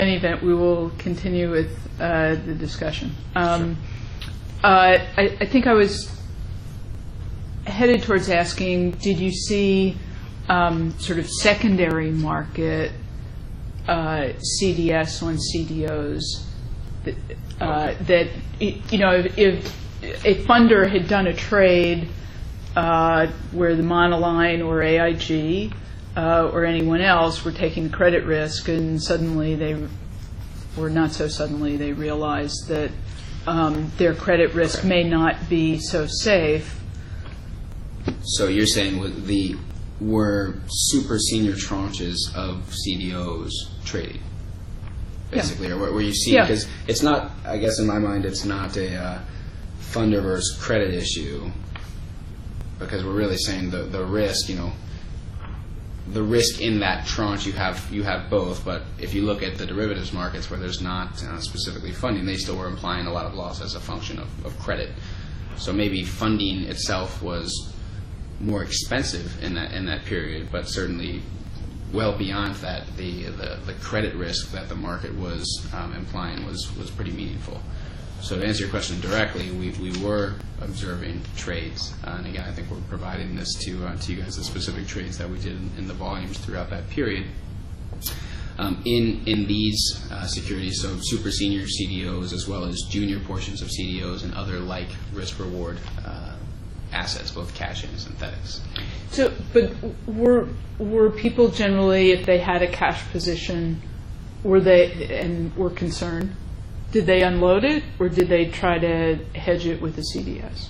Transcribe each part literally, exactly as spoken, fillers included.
any event, we will continue with uh, the discussion. Um, sure. uh, I, I think I was headed towards asking, did you see um, sort of secondary market uh, C D S on C D Os that, uh, that you know, if, if a funder had done a trade uh, where the monoline or A I G uh, or anyone else were taking the credit risk, and suddenly they, or not so suddenly, they realized that um, their credit risk may not be so safe. So you're saying with the were super senior tranches of C D Os trading, basically, yeah. or where, where you see, because yeah. it's not, I guess in my mind, it's not a uh, funder versus credit issue, because we're really saying the the risk, you know, the risk in that tranche, you have you have both. But if you look at the derivatives markets where there's not uh, specifically funding, they still were implying a lot of loss as a function of, of credit. So maybe funding itself was more expensive in that in that period, but certainly well beyond that, the the, the credit risk that the market was um, implying was was pretty meaningful. So to answer your question directly, we we were observing trades, uh, and again, I think we're providing this to uh, to you guys, the specific trades that we did in, in the volumes throughout that period. Um, in in these uh, securities, so super senior C D Os as well as junior portions of C D Os and other like risk reward uh, assets, both cash and synthetics. So, but were were people generally, if they had a cash position, were they and were concerned, did they unload it or did they try to hedge it with the C D S?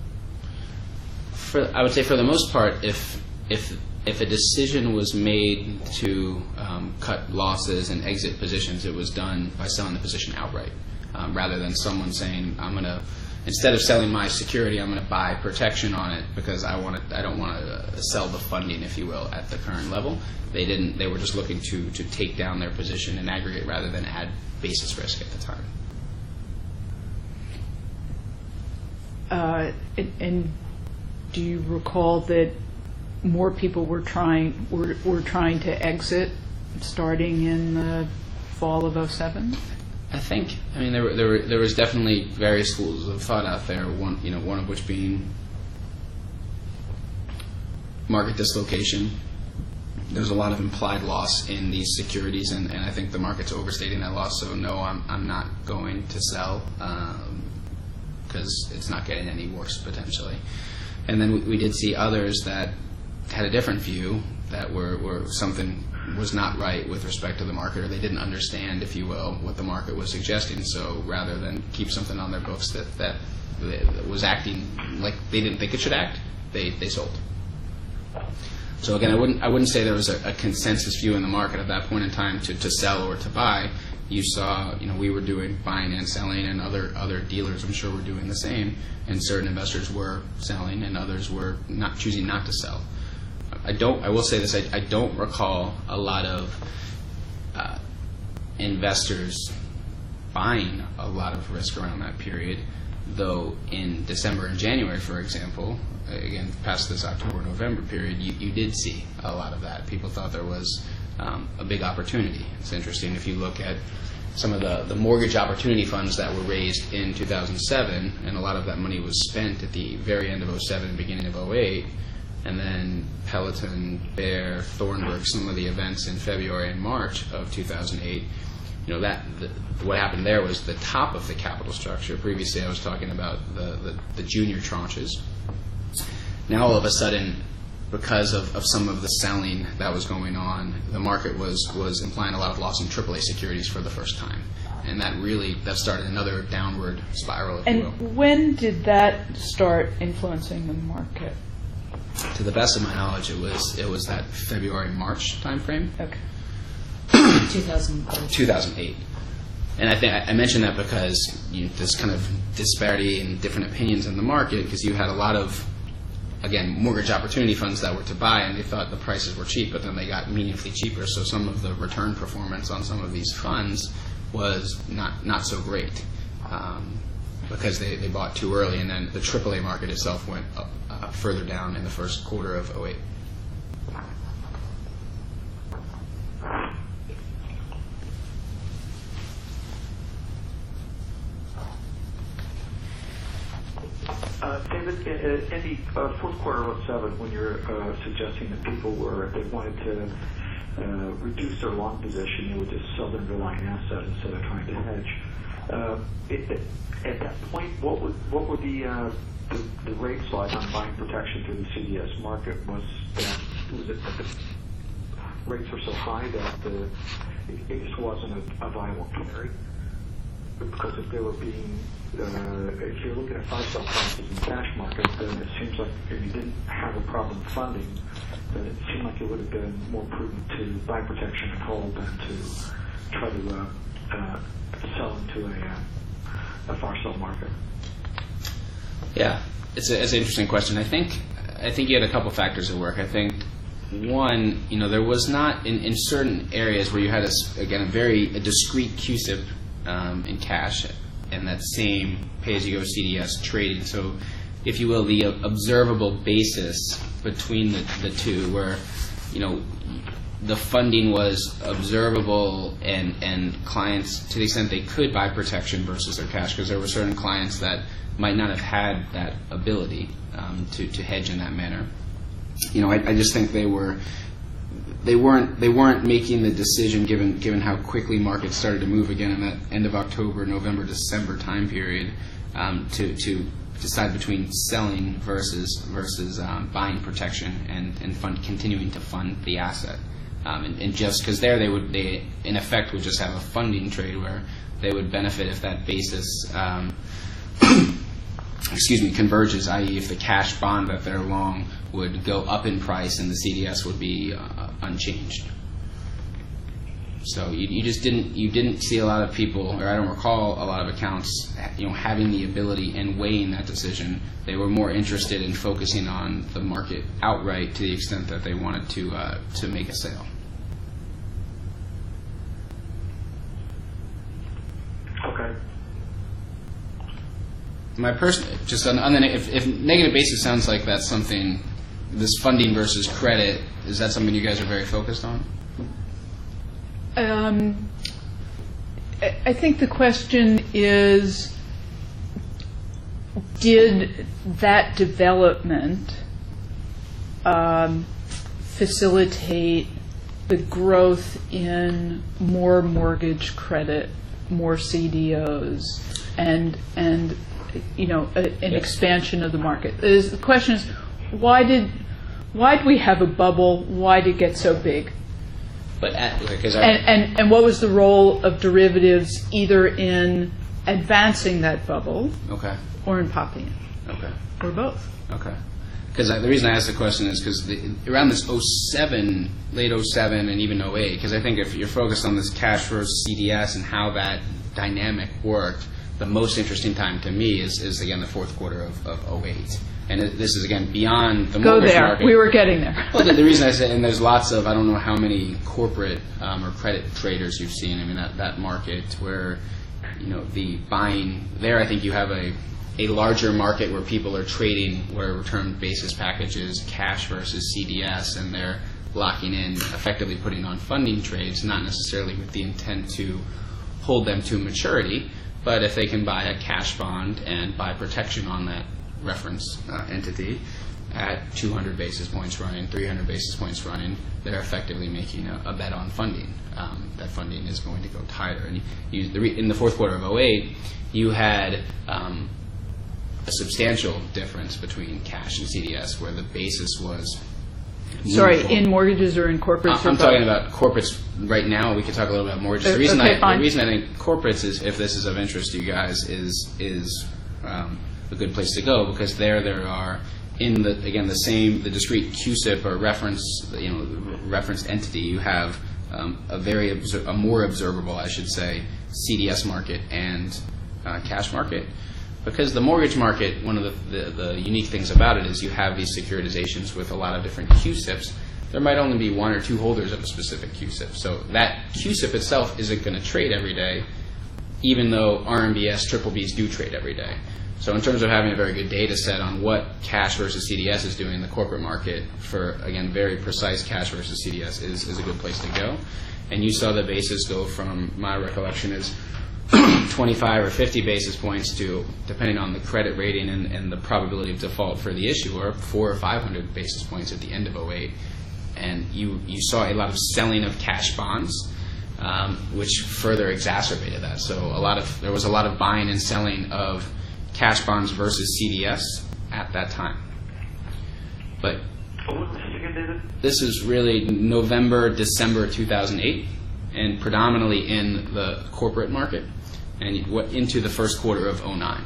For, I would say for the most part, if if if a decision was made to um, cut losses and exit positions, it was done by selling the position outright, um, rather than someone saying, "I'm going to." Instead of selling my security, I'm going to buy protection on it because I want to. I don't want to uh, sell the funding, if you will, at the current level. They didn't. They were just looking to to take down their position in aggregate rather than add basis risk at the time. Uh, and, and do you recall that more people were trying were were trying to exit starting in the fall of oh seven? I think. I mean, there were, there were there was definitely various schools of thought out there. One, you know, one of which being market dislocation. There's a lot of implied loss in these securities, and, and I think the market's overstating that loss. So no, I'm I'm not going to sell because um, it's not getting any worse potentially. And then we, we did see others that had a different view, that were were something was not right with respect to the market, or they didn't understand, if you will, what the market was suggesting. So rather than keep something on their books that, that, that was acting like they didn't think it should act, they, they sold. So again, I wouldn't I wouldn't say there was a, a consensus view in the market at that point in time to, to sell or to buy. You saw, you know, we were doing buying and selling, and other other dealers, I'm sure, were doing the same. And certain investors were selling, and others were not choosing not to sell. I don't. I will say this. I, I don't recall a lot of uh, investors buying a lot of risk around that period. Though in December and January, for example, again past this October-November period, you, you did see a lot of that. People thought there was um, a big opportunity. It's interesting if you look at some of the, the mortgage opportunity funds that were raised in two thousand seven, and a lot of that money was spent at the very end of oh seven and beginning of oh eight. And then Peloton, Bear, Thornburg, some of the events in February and March of two thousand eight, you know, that the, what happened there was the top of the capital structure. Previously, I was talking about the, the, the junior tranches. Now, all of a sudden, because of, of some of the selling that was going on, the market was, was implying a lot of loss in triple A securities for the first time. And that really, that started another downward spiral, if and you will. And when did that start influencing the market? To the best of my knowledge, it was it was that February March time frame. Okay. two thousand eight. two thousand eight, and I think I mentioned that because you know, this kind of disparity in different opinions in the market, because you had a lot of, again, mortgage opportunity funds that were to buy, and they thought the prices were cheap, but then they got meaningfully cheaper. So some of the return performance on some of these funds was not not so great. Um, because they, they bought too early, and then the triple A market itself went up, uh, further down in the first quarter of oh eight. David, in, in the uh, fourth quarter of oh seven, when you're uh, suggesting that people were, if they wanted to uh, reduce their long position, they would just sell the underlying asset instead of trying to hedge. Uh, it, it, at that point, what would what would the, uh, the the rates like on buying protection through the C D S market? Was that was it that the rates were so high that the, it, it just wasn't a, a viable carry? Because if they were being, uh, if you're looking at buy sell prices in the cash market, then it seems like if you didn't have a problem funding, then it seemed like it would have been more prudent to buy protection and hold than to try to uh, uh, sell into a, uh, a far sell market. Yeah, it's, a, it's an interesting question. I think I think you had a couple factors at work. I think one, you know, there was not in, in certain areas where you had a, again a very a discrete Q S I P um, in cash and that same pay-as-you-go C D S trading. So, if you will, the observable basis between the, the two, where you know the funding was observable and and clients, to the extent they could buy protection versus their cash, because there were certain clients that might not have had that ability um, to to hedge in that manner. You know, I, I just think they were they weren't they weren't making the decision given given how quickly markets started to move again in that end of October, November, December time period um, to to decide between selling versus versus um, buying protection and and fund continuing to fund the asset. Um, and, and just because there they would they in effect would just have a funding trade where they would benefit if that basis um, excuse me converges, that is, if the cash bond that they're long would go up in price and the C D S would be uh, unchanged. So you, you just didn't you didn't see a lot of people, or I don't recall a lot of accounts, you know, having the ability and weighing that decision. They were more interested in focusing on the market outright to the extent that they wanted to uh, to make a sale. Okay. My person, just on, on the if, if negative basis sounds like that's something, this funding versus credit, is that something you guys are very focused on? Um, I I think the question is, did that development um, facilitate the growth in more mortgage credit, more C D Os, and and you know a, an Yes. expansion of the market? Is, the question is, why did why did we have a bubble? Why did it get so big? But at, because I, And, and, and what was the role of derivatives either in advancing that bubble okay, or in popping it, okay, or both? okay. Because the reason I asked the question is because around this oh seven, late oh seven, and even oh eight, because I think if you're focused on this cash versus C D S and how that dynamic worked, the most interesting time to me is, is again, the fourth quarter of, of oh eight. And it, this is, again, beyond the Go mortgage there. market. We were getting there. Well, the, the reason I say, and there's lots of, I don't know how many corporate um, or credit traders you've seen. I mean, that, that market where, you know, the buying, there I think you have a, a larger market where people are trading what are return basis packages, cash versus C D S, and they're locking in, effectively putting on funding trades, not necessarily with the intent to hold them to maturity, but if they can buy a cash bond and buy protection on that reference uh, entity at two hundred basis points running, three hundred basis points running, they're effectively making a, a bet on funding. Um, that funding is going to go tighter. And you, the re, in the fourth quarter of oh eight, you had um, a substantial difference between cash and C D S, where the basis was Sorry, meaningful. in mortgages or in corporates? I- I'm or talking both? about corporates right now. We could talk a little bit about mortgages. Uh, The reason, okay, I, fine. the reason I think corporates is, if this is of interest to you guys, is is um, a good place to go, because there there are in the again the same the discrete Q S I P or reference you know reference entity. You have um, a very obser- a more observable, I should say, C D S market and uh, cash market. Because the mortgage market, one of the, the, the unique things about it is you have these securitizations with a lot of different Q S I Ps. There might only be one or two holders of a specific Q S I P. So that Q S I P itself isn't going to trade every day, even though R M B S, triple Bs do trade every day. So in terms of having a very good data set on what cash versus C D S is doing in the corporate market for, again, very precise cash versus C D S is, is a good place to go. And you saw the basis go from, my recollection is, twenty-five or fifty basis points to, depending on the credit rating and, and the probability of default for the issuer, four or five hundred basis points at the end of oh eight. And you, you saw a lot of selling of cash bonds, um, which further exacerbated that. So a lot of there was a lot of buying and selling of cash bonds versus C D S at that time. But What was this again, David? this is really November, December two thousand eight, and predominantly in the corporate market, and what into the first quarter of oh nine.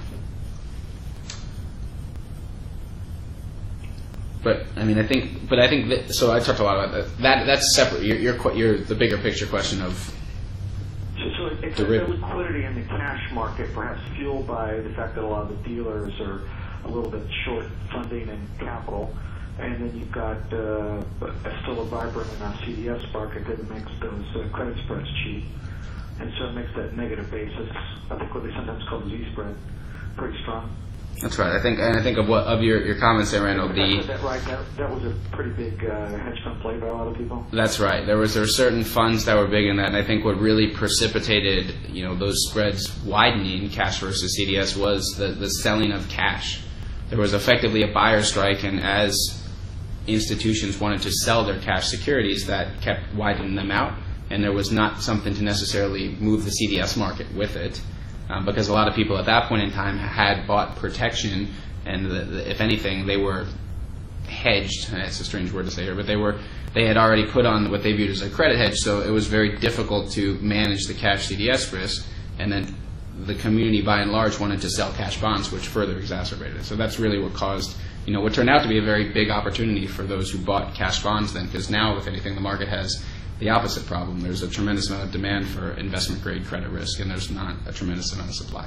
But I mean, I think, but I think that, so. I talked a lot about that. That that's separate. You're, you're, qu- you're the bigger picture question of. So, so it's the Derivative. liquidity in the cash market, perhaps fueled by the fact that a lot of the dealers are a little bit short funding and capital, and then you've got uh, a, still a vibrant enough C D S market that makes those uh, credit spreads cheap, and so it makes that negative basis, I think what they sometimes call the Z spread, pretty strong. That's right. I think, and I think of what of your, your comments there, Randall. The Is that right? That, that was a pretty big uh, hedge fund play by a lot of people. That's right. There was there were certain funds that were big in that, and I think what really precipitated, you know, those spreads widening, cash versus C D S, was the, the selling of cash. There was effectively a buyer strike, and as institutions wanted to sell their cash securities, that kept widening them out, and there was not something to necessarily move the C D S market with it. Um, because a lot of people at that point in time had bought protection, and the, the, if anything, they were hedged. It's a strange word to say here, but they were they had already put on what they viewed as a credit hedge. So it was very difficult to manage the cash C D S risk, and then the community, by and large, wanted to sell cash bonds, which further exacerbated it. So that's really what caused, you know, what turned out to be a very big opportunity for those who bought cash bonds then, because now, if anything, the market has the opposite problem. There's a tremendous amount of demand for investment-grade credit risk, and there's not a tremendous amount of supply.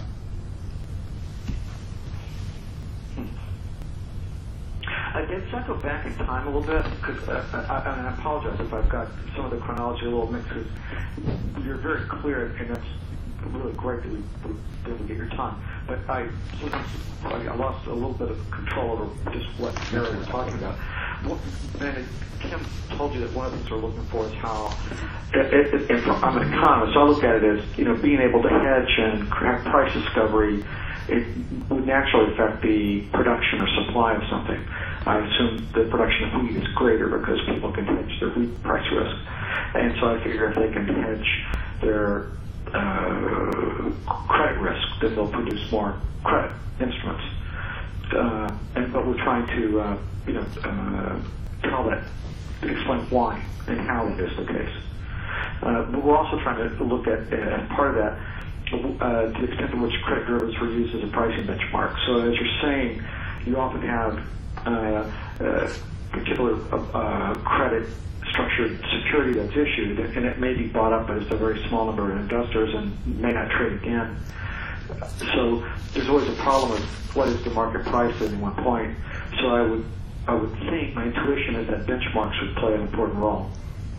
Uh, Dave, should I go back in time a little bit? Because uh, I, I, and I apologize if I've got some of the chronology a little mixed. 'Cause you're very clear, and that's really great that we were able to get your time. But I sometimes I lost a little bit of control over just what area we're talking about. What, and Kim told you that one of the things we're looking for is how, it, it, it, I'm an economist, so I look at it as, you know, being able to hedge and have price discovery. It would naturally affect the production or supply of something. I assume the production of wheat is greater because people can hedge their wheat price risk. And so I figure if they can hedge their uh, credit risk, then they'll produce more credit instruments. Uh, and but we're trying to, uh, you know, uh, tell that, explain why and how that is the case. Uh, but we're also trying to look at, as part of that, uh, to the extent to which credit derivatives were used as a pricing benchmark. So as you're saying, you often have uh, uh, particular uh, credit structured security that's issued, and it may be bought up as a very small number of investors and may not trade again. So there's always a problem of what is the market price at any one point. So I would I would think, my intuition is that benchmarks would play an important role.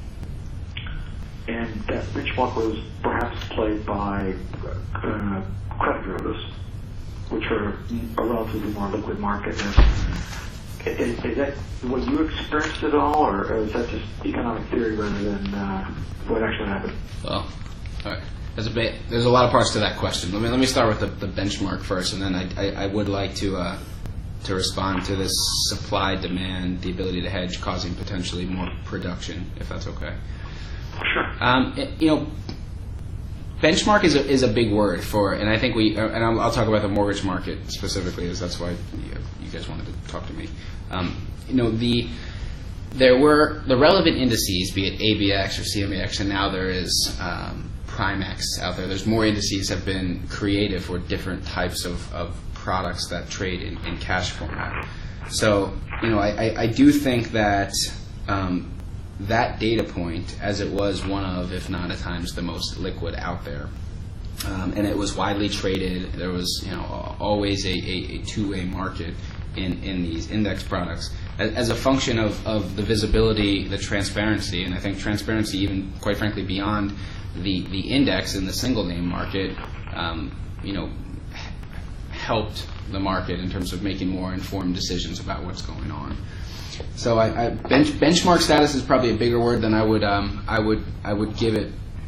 And that benchmark was perhaps played by uh, credit derivatives, which are a relatively more liquid market. Is, is that what you experienced at all, or is that just economic theory rather than uh, what actually happened? Well, all right. There's a, ba- there's a lot of parts to that question. Let me let me start with the, the benchmark first, and then I, I, I would like to uh, to respond to this supply demand, the ability to hedge causing potentially more production, if that's okay. Sure. Um, it, you know, benchmark is a, is a big word for, and I think we, uh, and I'll, I'll talk about the mortgage market specifically, as that's why you, you guys wanted to talk to me. Um, you know, the there were the relevant indices, be it A B X or C M E X, and now there is um, Primex out there. There's more indices have been created for different types of, of products that trade in, in cash format. So, you know, I, I, I do think that um, that data point, as it was one of, if not at times, the most liquid out there, um, and it was widely traded. There was, you know, always a, a, a two-way market in, in these index products as, as a function of, of the visibility, the transparency, and I think transparency even, quite frankly, beyond the, the index in the single name market, um, you know, helped the market in terms of making more informed decisions about what's going on. So I, I bench, benchmark status is probably a bigger word than I would um, I would I would give it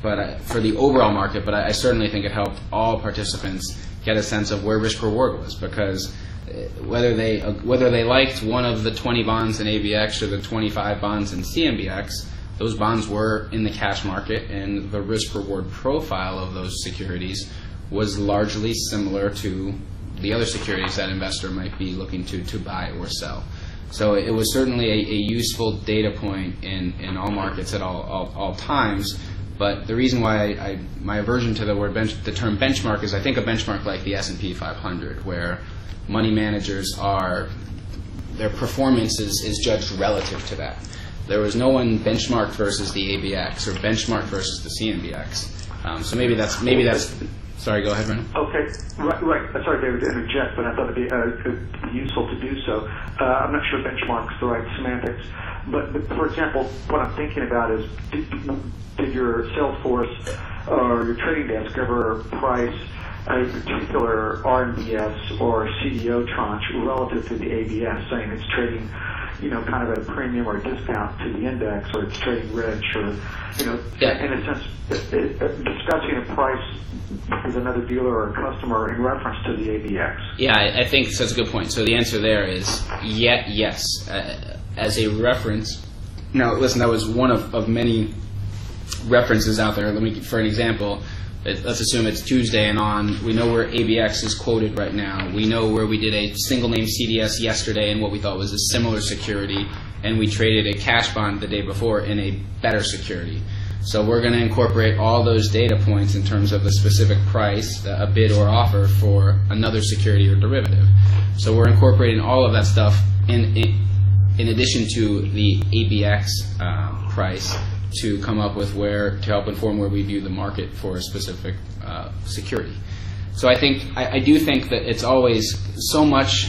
but I, for the overall market. But I, I certainly think it helped all participants get a sense of where risk reward was, because whether they uh, whether they liked one of the twenty bonds in A B X or the twenty-five bonds in C M B X, those bonds were in the cash market, and the risk reward profile of those securities was largely similar to the other securities that investor might be looking to to buy or sell. So it was certainly a, a useful data point in, in all markets at all, all, all times. But the reason why I, I, my aversion to the word bench, the term benchmark is I think a benchmark like the S and P five hundred, where money managers are, their performance is, is judged relative to that. There was no one benchmarked versus the A B X or benchmarked versus the C M B X. Um, so maybe that's maybe that's. Sorry, go ahead, Brennan. Okay, right, right. Sorry, David, to interject, but I thought it'd be uh, useful to do so. Uh, I'm not sure benchmark's the right semantics, but, but for example, what I'm thinking about is, did, did your sales force or your trading desk ever price a particular R M B S or C D O tranche relative to the A B S, saying it's trading, you know, kind of at a premium or a discount to the index, or it's trading rich, or, you know, yeah. in a sense, it, it, discussing a price with another dealer or a customer in reference to the A B X. Yeah, I, I think that's a good point. So the answer there is yet yes, uh, as a reference. Now, listen, that was one of, of many references out there. Let me, for an example, it, let's assume it's Tuesday and on. We know where A B X is quoted right now. We know where we did a single name C D S yesterday and what we thought was a similar security, and we traded a cash bond the day before in a better security. So we're going to incorporate all those data points in terms of the specific price, a bid or offer for another security or derivative. So we're incorporating all of that stuff in in, in addition to the A B X uh, price to come up with where, to help inform where we view the market for a specific uh, security. So I think, I, I do think that it's always so much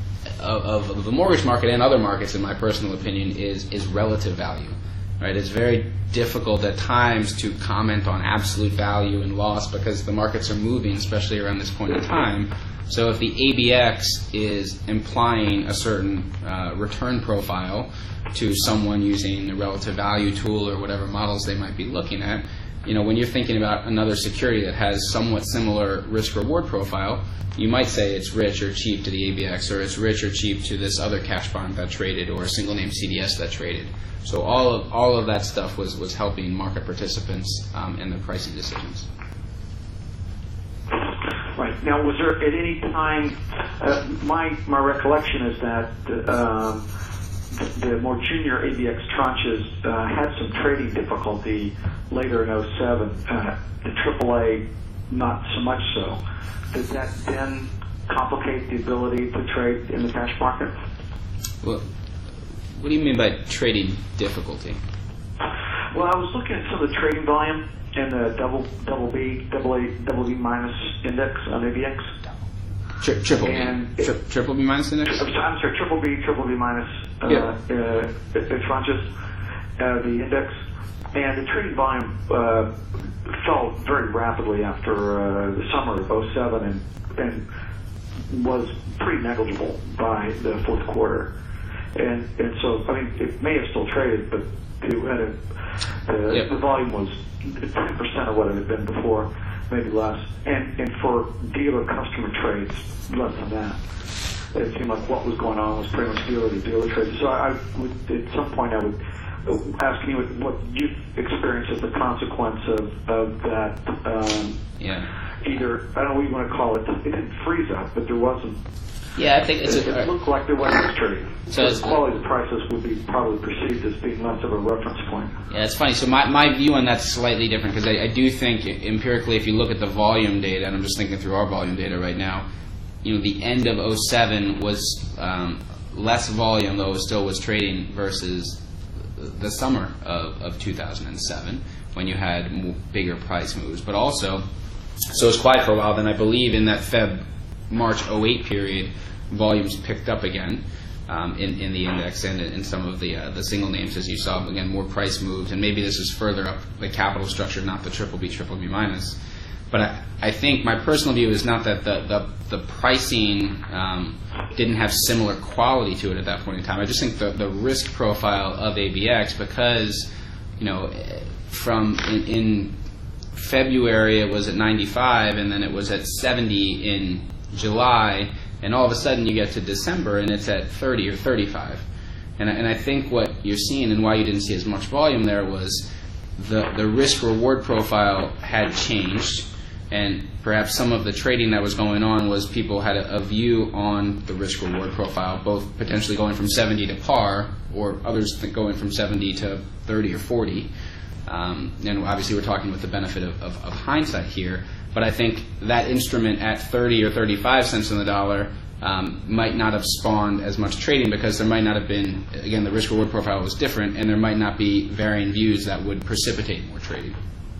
of, of the mortgage market and other markets, in my personal opinion, is, is relative value. Right? It's very difficult at times to comment on absolute value and loss because the markets are moving, especially around this point in time. So if the A B X is implying a certain uh, return profile to someone using a relative value tool or whatever models they might be looking at, you know, when you're thinking about another security that has somewhat similar risk-reward profile, you might say it's rich or cheap to the A B X, or it's rich or cheap to this other cash bond that traded, or a single name C D S that traded. So all of all of that stuff was, was helping market participants um, in their pricing decisions. Right. Now, was there at any time, uh, my my recollection is that um, the, the more junior A B X tranches uh, had some trading difficulty later in oh seven. Uh, the triple A, not so much so. Did that then complicate the ability to trade in the cash market? Well, what do you mean by trading difficulty? Well, I was looking at some of the trading volume in the double double B, double A, double B minus index on A B X. Tri- triple B. And Tri- triple B minus index? I'm sorry, triple B, triple B minus uh, yeah. uh, tranches, uh, the index. And the trading volume uh, fell very rapidly after uh, the summer of oh seven and, and was pretty negligible by the fourth quarter. And and so, I mean, it may have still traded, but it had a, uh, yep. the volume was ten percent of what it had been before, maybe less. And and for dealer customer trades, less than that. It seemed like what was going on was pretty much dealer to dealer trades. So I would, at some point, I would ask you what you experienced as a consequence of, of that. Um, yeah. Either, I don't know what you want to call it, it didn't freeze up, but there wasn't. Yeah, I think it's it, a, it looked like there wasn't trading. So the quality of the prices would be probably perceived as being less of a reference point. Yeah, it's funny. So my, my view on that's slightly different, because I, I do think empirically, if you look at the volume data, and I'm just thinking through our volume data right now, you know, the end of oh seven was um, less volume, though it still was trading, versus the summer of, of two thousand seven, when you had more, bigger price moves. But also, so it was quiet for a while. Then I believe in that Feb March oh eight period, volumes picked up again um, in, in the index and in some of the uh, the single names, as you saw. Again, more price moves, and maybe this is further up the capital structure, not the triple B, triple B minus. But I, I think my personal view is not that the the, the pricing um, didn't have similar quality to it at that point in time. I just think the, the risk profile of A B X, because, you know, from in, in February it was at ninety-five, and then it was at seventy in July, and all of a sudden you get to December and it's at thirty or thirty-five. And, and I think what you're seeing and why you didn't see as much volume there was the, the risk-reward profile had changed, and perhaps some of the trading that was going on was people had a, a view on the risk-reward profile, both potentially going from seventy to par, or others think going from seventy to thirty or forty. Um, and obviously we're talking with the benefit of, of, of hindsight here, but I think that instrument at thirty or thirty-five cents on the dollar um, might not have spawned as much trading, because there might not have been, again, the risk-reward profile was different, and there might not be varying views that would precipitate more trading.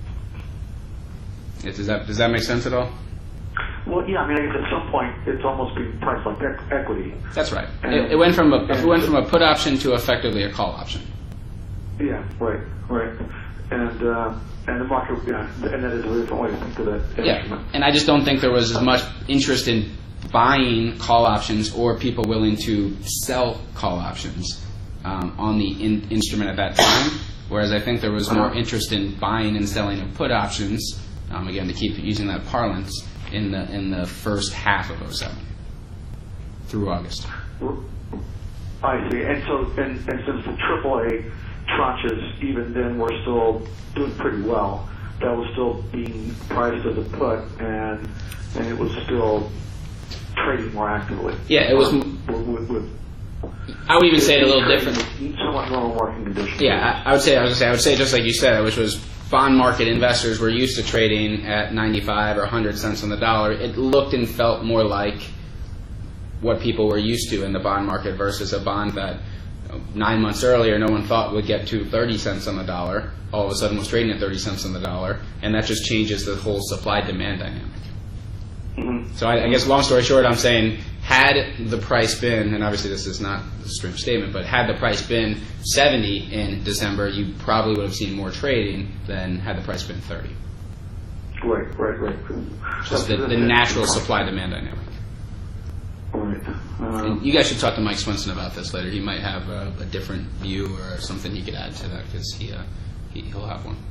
Does that, does that make sense at all? Well, yeah, I mean, I guess at some point it's almost being priced like ec- equity. That's right. And, It, it went from a it and- went from a put option to effectively a call option. Yeah, right, right. And uh, and the market, yeah, and that is a different way to think of that. Yeah, and I just don't think there was as much interest in buying call options or people willing to sell call options um, on the in- instrument at that time, whereas I think there was more interest in buying and selling of put options, um, again, to keep using that parlance, in the in the first half of oh seven through August. I see. And so, and, and since the triple A tranches, even then, were still doing pretty well, that was still being priced as a put, and and it was still trading more actively. Yeah, it was. With, with, with, I would even say it a little different. Somewhat normal market conditions. Yeah, I, I would say I was gonna say I would say just like you said, which was bond market investors were used to trading at ninety-five or one hundred cents on the dollar. It looked and felt more like what people were used to in the bond market versus a bond that you know, nine months earlier no one thought would get to thirty cents on the dollar. All of a sudden was trading at thirty cents on the dollar, and that just changes the whole supply-demand dynamic. Mm-hmm. So I, I guess long story short, I'm saying had the price been, and obviously this is not a strange statement, but had the price been seventy in December, you probably would have seen more trading than had the price been thirty. Right, right, right. Just the, the natural supply-demand dynamic. Right. Um, And you guys should talk to Mike Swinson about this later. He might have a, a different view or something he could add to that, because he, uh, he, he'll have one.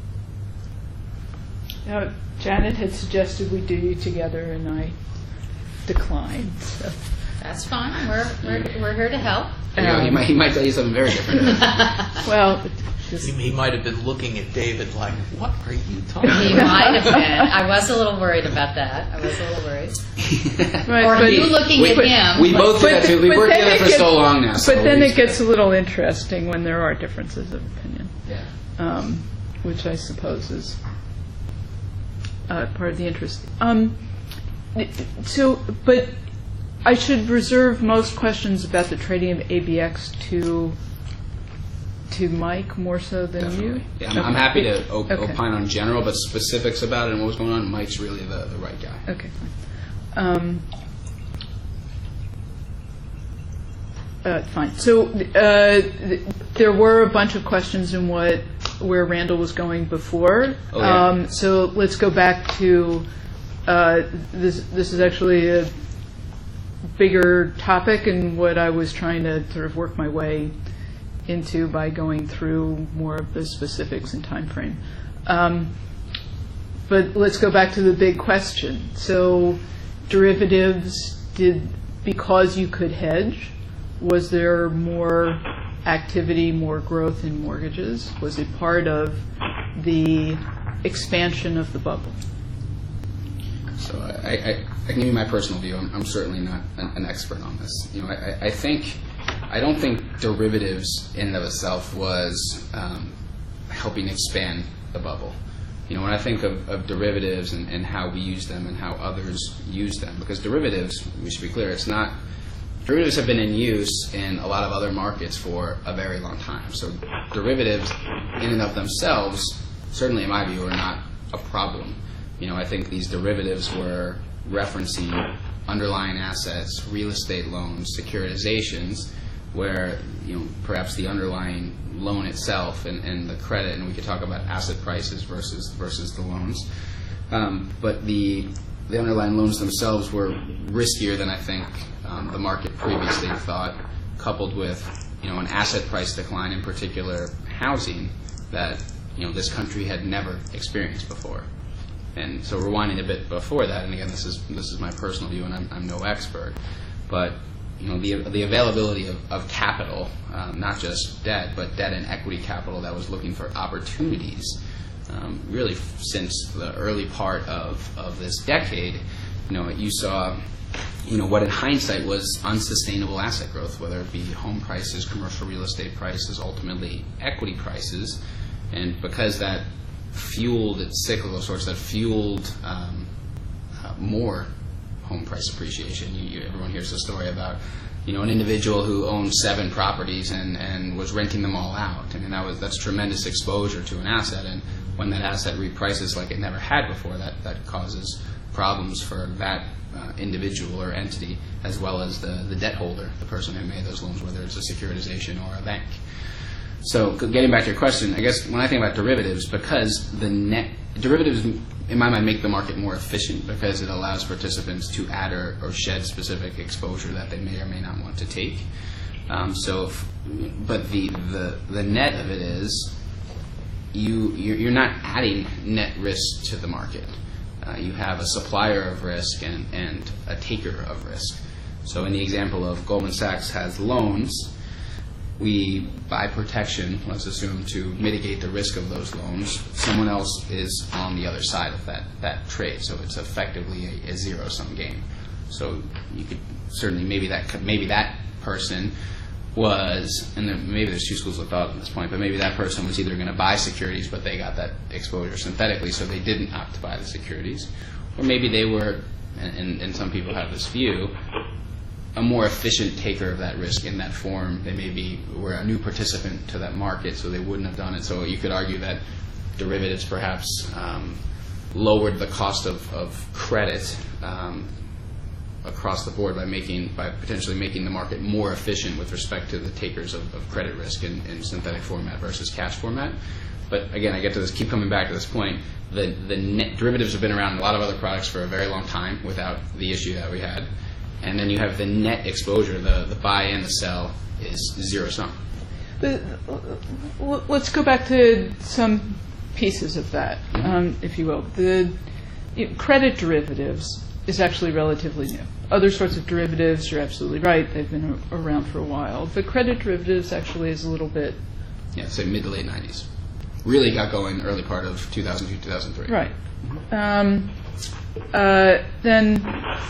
Now, Janet had suggested we do you together, and I declined. So. That's fine. We're, we're, we're here to help. You know, he might he might tell you something very different. Well, just, He, he might have been looking at David like, what are you talking He about? might have been. I was a little worried about that. I was a little worried. right, Or but- you looking we, at him. we both do But that too. the- We but worked then together it for gets- so long now. So But then we it just- gets a little interesting when there are differences of opinion, Yeah. um, which I suppose is uh, part of the interest. Um, so, but I should reserve most questions about the trading of A B X to to Mike more so than Definitely. you. Yeah, I'm, I'm happy to op- Okay. opine on general, but specifics about it and what was going on, Mike's really the, the right guy. Okay, fine. Um, uh, fine. So uh, th- there were a bunch of questions in what where Randall was going before. Oh, yeah. um, so let's go back to uh, this. This is actually a bigger topic, and what I was trying to sort of work my way into by going through more of the specifics and time frame. Um, but let's go back to the big question. So derivatives, did because you could hedge, was there more activity, more growth in mortgages? Was it part of the expansion of the bubble? So I, I, I can give you my personal view. I'm, I'm certainly not an, an expert on this. You know, I, I think I don't think derivatives in and of itself was um, helping expand the bubble. You know, when I think of, of derivatives and, and how we use them and how others use them, because derivatives, we should be clear, it's not. Derivatives have been in use in a lot of other markets for a very long time. So derivatives, in and of themselves, certainly in my view, are not a problem. You know, I think these derivatives were referencing underlying assets, real estate loans, securitizations, where, you know, perhaps the underlying loan itself and, and the credit, and we could talk about asset prices versus versus the loans, um, but the the underlying loans themselves were riskier than I think um, the market previously thought, coupled with, you know, an asset price decline, in particular housing, that, you know, this country had never experienced before. And so rewinding a bit before that, and again, this is this is my personal view, and I'm, I'm no expert, but you know, the the availability of, of capital, um, not just debt, but debt and equity capital that was looking for opportunities, um, really f- since the early part of, of this decade, you know, you saw, you know, what in hindsight was unsustainable asset growth, whether it be home prices, commercial real estate prices, ultimately equity prices, and because that fueled its cyclical sorts, that fueled um, uh, more home price appreciation. You, you, everyone hears the story about, you know, an individual who owned seven properties and, and was renting them all out. I mean, that was that's tremendous exposure to an asset, and when that asset reprices like it never had before, that, that causes problems for that uh, individual or entity, as well as the, the debt holder, the person who made those loans, whether it's a securitization or a bank. So getting back to your question, I guess when I think about derivatives, because the net derivatives, in my mind, make the market more efficient because it allows participants to add or, or shed specific exposure that they may or may not want to take. Um, so, if, but the, the the net of it is you you're not adding net risk to the market. Uh, you have a supplier of risk and, and a taker of risk. So in the example of Goldman Sachs has loans, we buy protection, let's assume, to mitigate the risk of those loans. Someone else is on the other side of that, that trade, so it's effectively a, a zero-sum game. So you could certainly, maybe that maybe that person was, and there, maybe there's two schools of thought at this point, but maybe that person was either going to buy securities, but they got that exposure synthetically, so they didn't opt to buy the securities. Or maybe they were, and, and some people have this view, a more efficient taker of that risk in that form. They maybe were a new participant to that market, so they wouldn't have done it. So you could argue that derivatives perhaps um, lowered the cost of, of credit um, across the board by making, by potentially making the market more efficient with respect to the takers of, of credit risk in, in synthetic format versus cash format. But again, I get to this, keep coming back to this point. The the net derivatives have been around in a lot of other products for a very long time without the issue that we had. And then you have the net exposure, the, the buy and the sell is zero sum. But, uh, let's go back to some pieces of that, um, if you will. The you know, credit derivatives is actually relatively new. Other sorts of derivatives, you're absolutely right, they've been a- around for a while. But credit derivatives actually is a little bit... Yeah, say mid to late nineties. Really got going early part of two thousand two, two thousand three. Right. Um, uh, then...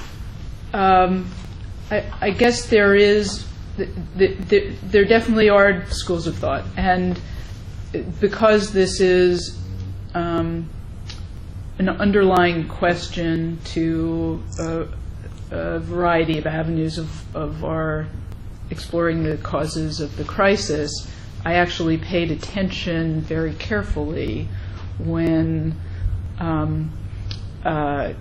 Um, I, I guess there is, the, the, the, there definitely are schools of thought, and because this is um, an underlying question to a, a variety of avenues of, of our exploring the causes of the crisis, I actually paid attention very carefully when um, uh,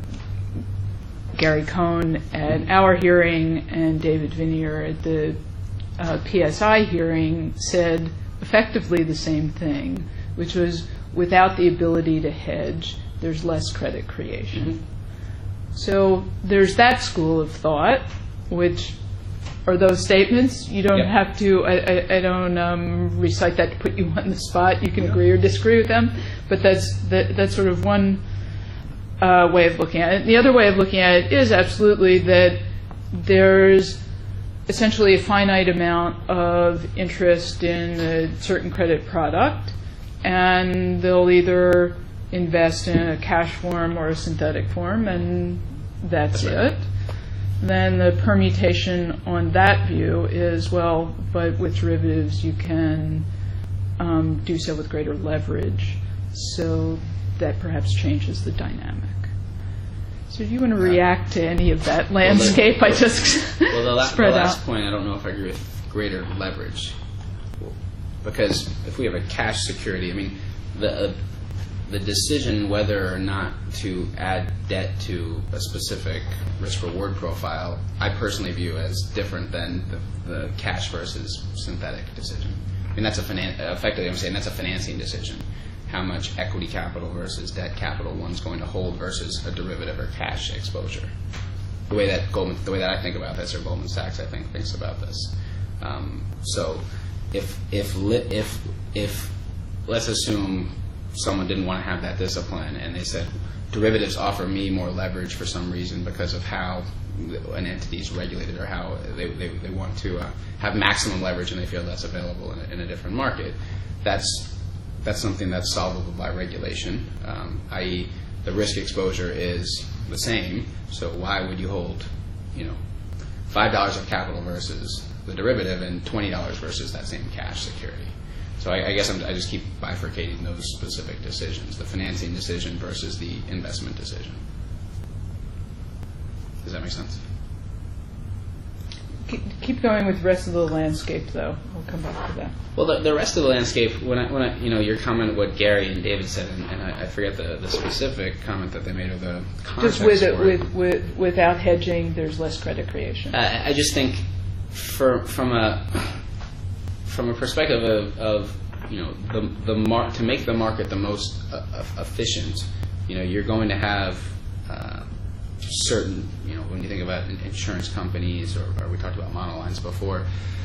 Gary Cohn at our hearing and David Vinier at the uh, P S I hearing said effectively the same thing, which was without the ability to hedge, there's less credit creation. Mm-hmm. So there's that school of thought, which are those statements. You don't yep. have to, I, I, I don't um, recite that to put you on the spot. You can yeah. agree or disagree with them, but that's, that, that's sort of one Uh, way of looking at it. The other way of looking at it is absolutely that there's essentially a finite amount of interest in a certain credit product, and they'll either invest in a cash form or a synthetic form, and that's, that's right. it. Then the permutation on that view is, well, but with derivatives you can um, do so with greater leverage, so that perhaps changes the dynamic. So do you want to react to any of that landscape well, the, I just well, the, la- spread the last out? point, I don't know if I agree with greater leverage. Because if we have a cash security, I mean, the uh, the decision whether or not to add debt to a specific risk-reward profile, I personally view as different than the, the cash versus synthetic decision. I mean, that's a finan- effectively, I'm saying that's a financing decision. How much equity capital versus debt capital one's going to hold versus a derivative or cash exposure. The way that Goldman, the way that I think about this, or Goldman Sachs, I think, thinks about this. Um, so, if if li- if if let's assume someone didn't want to have that discipline, and they said, derivatives offer me more leverage for some reason because of how an entity is regulated or how they, they, they want to uh, have maximum leverage and they feel that's available in a, in a different market. That's that's something that's solvable by regulation, um, that is the risk exposure is the same, so why would you hold, you know, five dollars of capital versus the derivative and twenty dollars versus that same cash security? So I, I guess I'm, I just keep bifurcating those specific decisions, the financing decision versus the investment decision. Does that make sense? Keep going with the rest of the landscape, though. We'll come back to that. Well, the, the rest of the landscape, when I, when I, you know, your comment, what Gary and David said, and, and I, I forget the, the specific comment that they made or the context Just with, it, for it. with, with without hedging, there's less credit creation. Uh, I just think, for, from a from a perspective of, of you know, the the mar- to make the market the most uh, efficient, you know, you're going to have uh, certain, you know, when you think about insurance companies, or, or we talked about monolines before.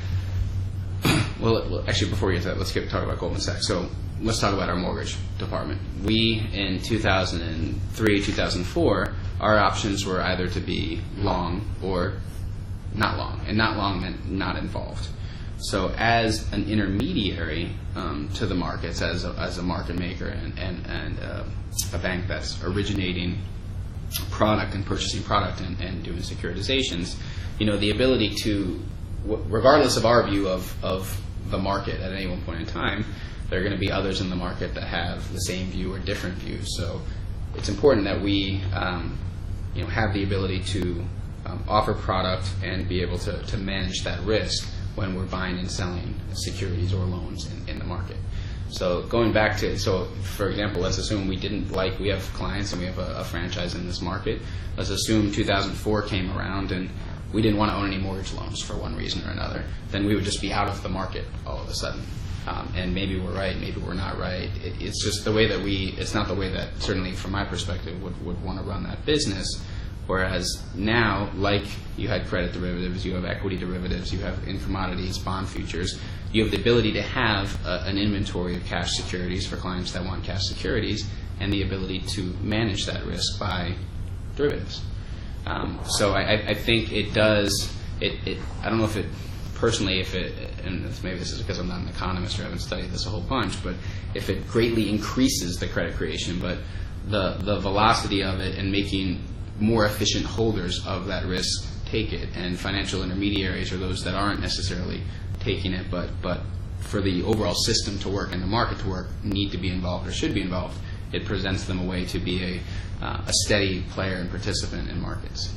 Well, actually, before we get to that, let's get talk about Goldman Sachs. So let's talk about our mortgage department. We, in two thousand three, two thousand four, our options were either to be long or not long, and not long meant not involved. So as an intermediary um, to the markets, as a, as a market maker and, and, and uh, a bank that's originating product and purchasing product and, and doing securitizations, you know, the ability to, regardless of our view of, of the market at any one point in time, there are going to be others in the market that have the same view or different views. So it's important that we um, you know, have the ability to um, offer product and be able to, to manage that risk when we're buying and selling securities or loans in, in the market. So going back to, so for example, let's assume we didn't like, we have clients and we have a, a franchise in this market. Let's assume two thousand four came around and we didn't want to own any mortgage loans for one reason or another. Then we would just be out of the market all of a sudden. Um, and maybe we're right, maybe we're not right. It, it's just the way that we, it's not the way that, certainly from my perspective, would, would want to run that business. Whereas now, like you had credit derivatives, you have equity derivatives, you have in commodities, bond futures, you have the ability to have a, an inventory of cash securities for clients that want cash securities, and the ability to manage that risk by derivatives. Um, so I, I think it does, it, it, I don't know if it, personally, if it, and maybe this is because I'm not an economist or haven't studied this a whole bunch, but if it greatly increases the credit creation, but the, the velocity of it and making more efficient holders of that risk take it, and financial intermediaries are those that aren't necessarily taking it, but but for the overall system to work and the market to work, need to be involved or should be involved. It presents them a way to be a uh, a steady player and participant in markets.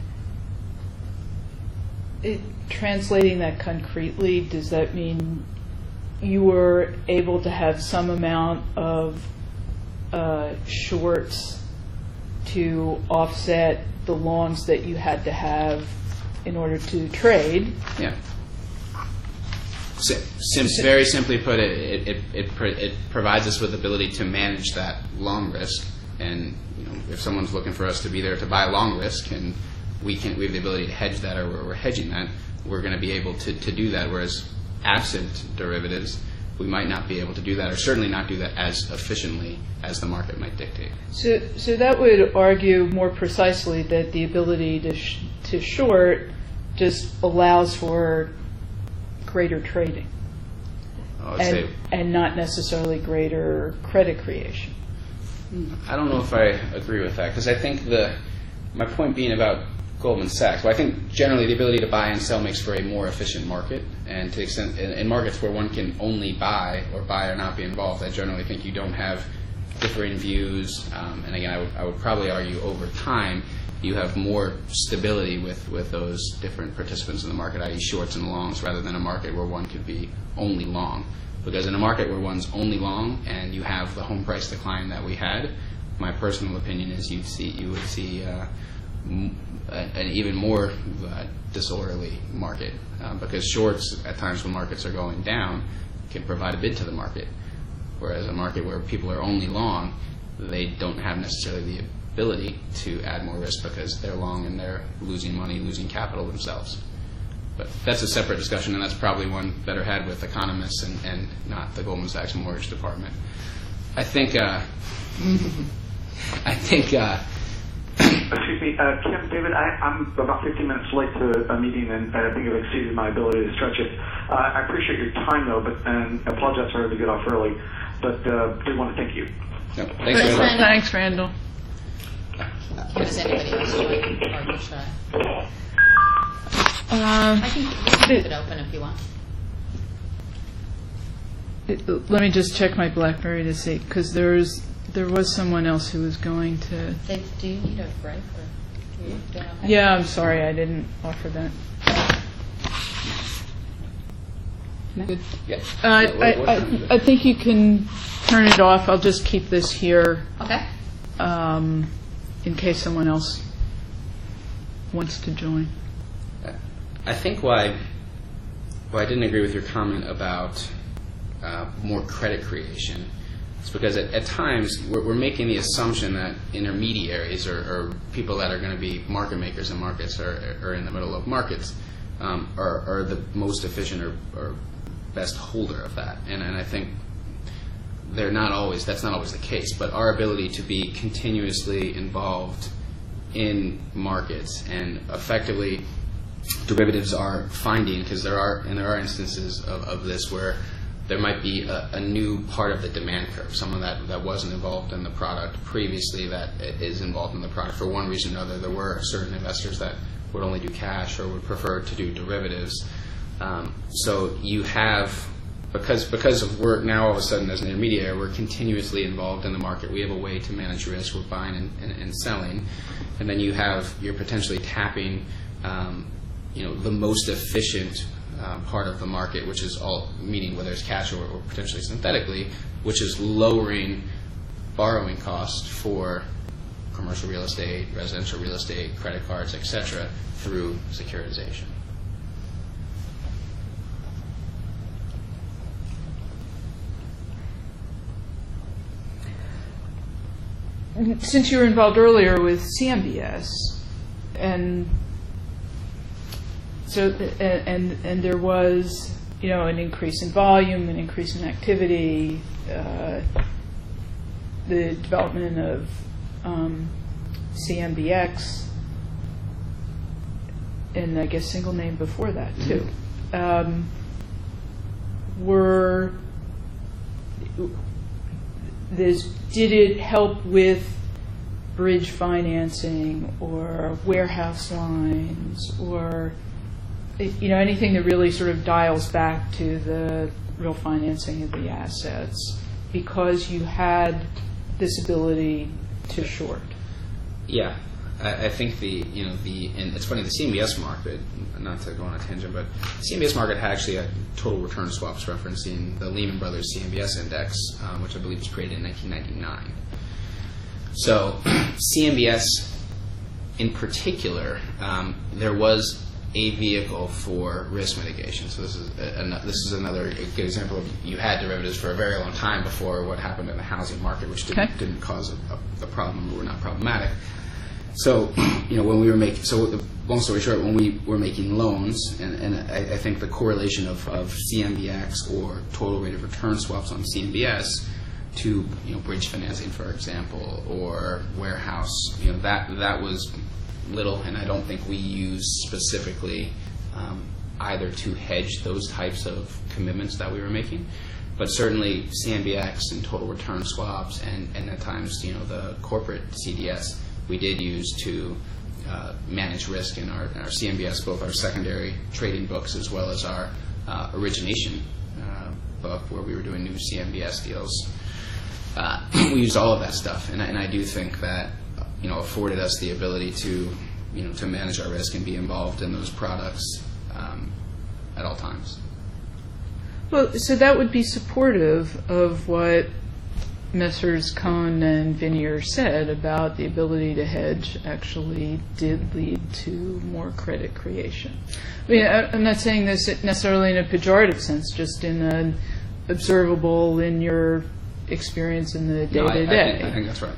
It, translating that concretely, does that mean you were able to have some amount of uh, shorts to offset the longs that you had to have in order to trade? Yeah. Sim, sim, very simply put, it it, it it it provides us with the ability to manage that long risk. And you know, if someone's looking for us to be there to buy long risk, and we can we have the ability to hedge that, or we're, we're hedging that, we're going to be able to, to do that. Whereas absent derivatives, we might not be able to do that, or certainly not do that as efficiently as the market might dictate. So, so that would argue more precisely that the ability to sh- to short just allows for greater trading, I would and, say, and not necessarily greater credit creation. I don't know if I agree with that, because I think the my point being about Goldman Sachs, well, I think generally the ability to buy and sell makes for a more efficient market, and to the extent in, in markets where one can only buy or buy or not be involved, I generally think you don't have differing views, um, and again, I would, I would probably argue over time you have more stability with, with those different participants in the market, that is shorts and longs, rather than a market where one could be only long. Because in a market where one's only long and you have the home price decline that we had, my personal opinion is you'd see you would see uh, m- an even more uh, disorderly market, uh, because shorts at times when markets are going down can provide a bid to the market, whereas a market where people are only long, they don't have necessarily the ability to add more risk because they're long and they're losing money, losing capital themselves. But that's a separate discussion, and that's probably one better had with economists and, and not the Goldman Sachs mortgage department. I think uh, I think. Uh, Excuse me, uh, Kim, David, I, I'm about fifteen minutes late to a meeting, and I think I've exceeded my ability to stretch it. Uh, I appreciate your time, though, but and I apologize for having to get off early, but uh, I do want to thank you. no, thanks, Chris, Randall. Thanks, Randall. Does anybody else join? Or should I? Um, I think we can keep it open if you want. it- Let me just check my BlackBerry to see, because there's, there was someone else who was going to, Dave, do you need a break? Or are you doing okay? yeah, I'm sorry, I didn't offer that. Good. Yeah. Uh, Yeah, I, what- what time is it? I, I think you can turn it off. I'll just keep this here Okay. um, in case someone else wants to join. I think why why I didn't agree with your comment about uh, more credit creation is because at, at times we're, we're making the assumption that intermediaries or, or people that are going to be market makers in markets or, or in the middle of markets um, are, are the most efficient or, or best holder of that. And, and I think they're not always, that's not always the case, but our ability to be continuously involved in markets and effectively derivatives are finding, because there are, and there are instances of, of this where there might be a, a new part of the demand curve, someone that, that wasn't involved in the product previously that is involved in the product for one reason or another. There were certain investors that would only do cash or would prefer to do derivatives. Um, so you have, because because of we're now all of a sudden as an intermediary, we're continuously involved in the market. We have a way to manage risk. We're buying and, and, and selling, and then you have you're potentially tapping, um, you know, the most efficient uh, part of the market, which is all meaning whether it's cash or, or potentially synthetically, which is lowering borrowing costs for commercial real estate, residential real estate, credit cards, et cetera, through securitization. Since you were involved earlier with C M B S, and so and and there was, you know, an increase in volume, an increase in activity, uh, the development of um, C M B X, and I guess single name before that too. Um, were This, did it help with bridge financing or warehouse lines or, you know, anything that really sort of dials back to the real financing of the assets because you had this ability to short? Yeah, I, I think the you know the and it's funny, the C M B S market, not to go on a tangent, but the C M B S market had actually a total return swaps referencing the Lehman Brothers C M B S index, um, which I believe was created in nineteen ninety-nine. So C M B S in particular, um, there was a vehicle for risk mitigation. So this is a, a, this is another good example of you had derivatives for a very long time before what happened in the housing market, which didn't, Okay. didn't cause a, a, a problem or were not problematic. So, you know, when we were making, so the, long story short, when we were making loans, and, and I, I think the correlation of, of C M B X or total rate of return swaps on C M B S to, you know, bridge financing, for example, or warehouse, you know, that that was little, and I don't think we used specifically um, either to hedge those types of commitments that we were making. But certainly C M B X and total return swaps and, and at times, you know, the corporate C D S we did use to uh, manage risk in our, in our C M B S, both our secondary trading books as well as our uh, origination uh, book where we were doing new C M B S deals. Uh, we used all of that stuff, and, and I do think that, you know, afforded us the ability to, you know, to manage our risk and be involved in those products um, at all times. Well, so that would be supportive of what Messrs. Cohn and Vinier said about the ability to hedge actually did lead to more credit creation. I mean, I- I'm not saying this necessarily in a pejorative sense, just in an observable in your experience in the No, I, I, day-to-day. think, I think that's right.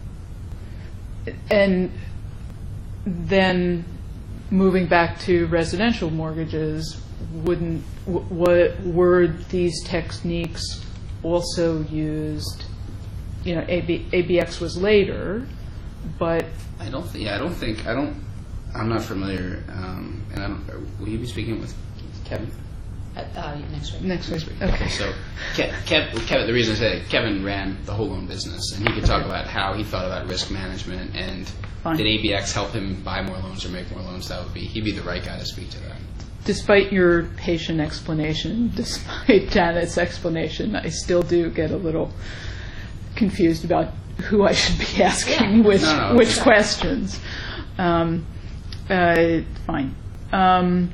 And then moving back to residential mortgages, wouldn't w- what were these techniques also used you know, A B, A B X was later, but I don't. Th- yeah, I don't think. I don't. I'm not familiar. Um, and I don't. Will you be speaking with Kevin? Uh, uh, next week. next week. Okay. Okay. So, Ke- Kev, Kevin. The reason I say Kevin ran the whole loan business, and he could talk Okay. about how he thought about risk management and Fine. did A B X help him buy more loans or make more loans. That would be. He'd be the right guy to speak to that. Despite your patient explanation, despite Janet's explanation, I still do get a little confused about who I should be asking Yeah. which No, no, which okay. questions. Um, uh, fine. Um,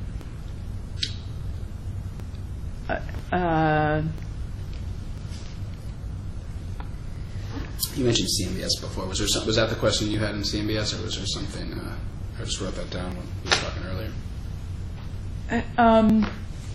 uh, You mentioned C M B S before. Was there some, was that the question you had in C M B S, or was there something? Uh, I just wrote that down when we were talking earlier. uh, um,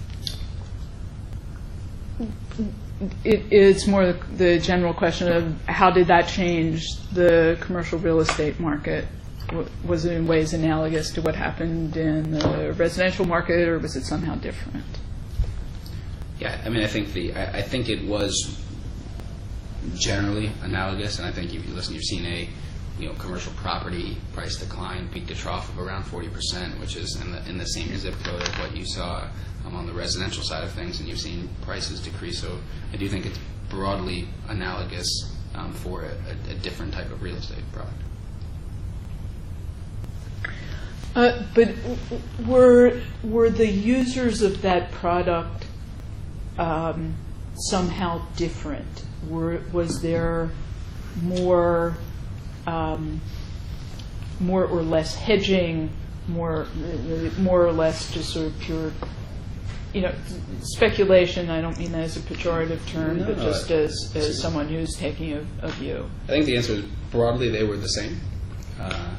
it, it's more the, the general question of how did that change the commercial real estate market? W- Was it in ways analogous to what happened in the residential market, or was it somehow different? Yeah, I mean, I think the I, I think it was generally analogous, and I think if you listen, you've seen a you know commercial property price decline, peak to trough of around forty percent, which is in the in the same zip code of what you saw um, on the residential side of things, and you've seen prices decrease. So I do think it's broadly analogous um, for a, a, a different type of real estate product. Uh, but w- w- were were the users of that product um, somehow different? Were, was there more um, more or less hedging, more uh, more or less just sort of pure, you know, speculation? I don't mean that as a pejorative term, No, but no, just I- as, as someone who's taking a, a view. I think the answer is broadly they were the same. Uh,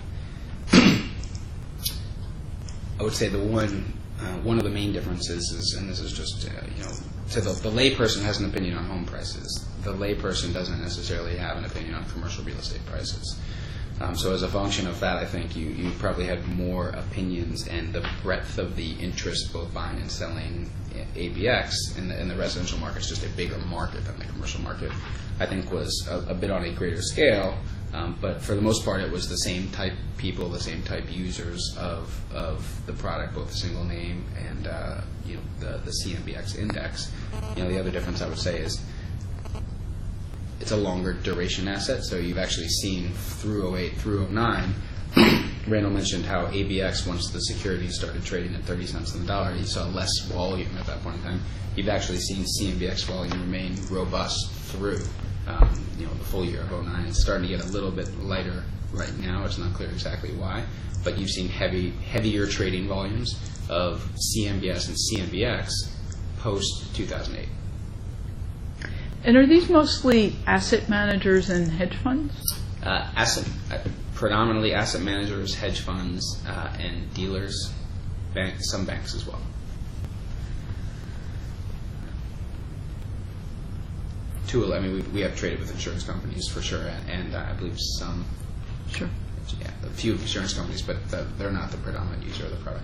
I would say the one uh, one of the main differences is, and this is just uh, you know, to the, the layperson has an opinion on home prices. The layperson doesn't necessarily have an opinion on commercial real estate prices. Um, so as a function of that, I think you, you probably had more opinions, and the breadth of the interest, both buying and selling A B X in the, in the residential market, is just a bigger market than the commercial market, I think was a, a bit on a greater scale. Um, but for the most part, it was the same type people, the same type users of of the product, both the single name and uh, you know the the C M B X index. You know, the other difference I would say is it's a longer duration asset. So you've actually seen through oh eight, through oh nine. Randall mentioned how A B X, once the securities started trading at thirty cents on the dollar, you saw less volume at that point in time. You've actually seen C M B X volume remain robust through um, you know the full year of oh nine. It's starting to get a little bit lighter right now. It's not clear exactly why, but you've seen heavy, heavier trading volumes of C M B S and C M B X post two thousand eight. And are these mostly asset managers and hedge funds? Uh, asset, uh, predominantly asset managers, hedge funds, uh, and dealers, bank, some banks as well. Two, I mean, we, we have traded with insurance companies for sure, and, and uh, I believe some, Sure. yeah, a few insurance companies, but the, they're not the predominant user of the product.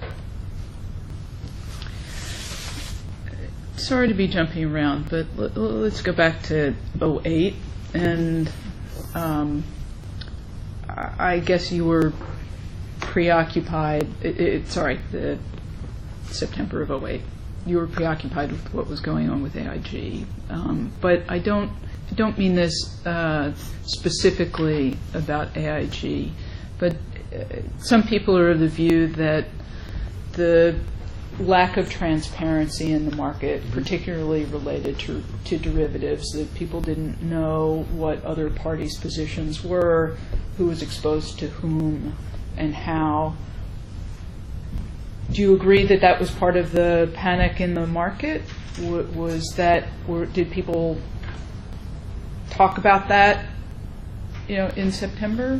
Sorry to be jumping around, but l- l- let's go back to oh eight, and um, I I guess you were preoccupied, it, it, sorry, the September of oh eight, you were preoccupied with what was going on with A I G. Um, but I don't, I don't mean this uh, specifically about A I G, but uh, some people are of the view that the lack of transparency in the market, particularly related to, to derivatives, that people didn't know what other parties' positions were, who was exposed to whom, and how. Do you agree that that was part of the panic in the market? W- was that, or did people talk about that, you know, in September?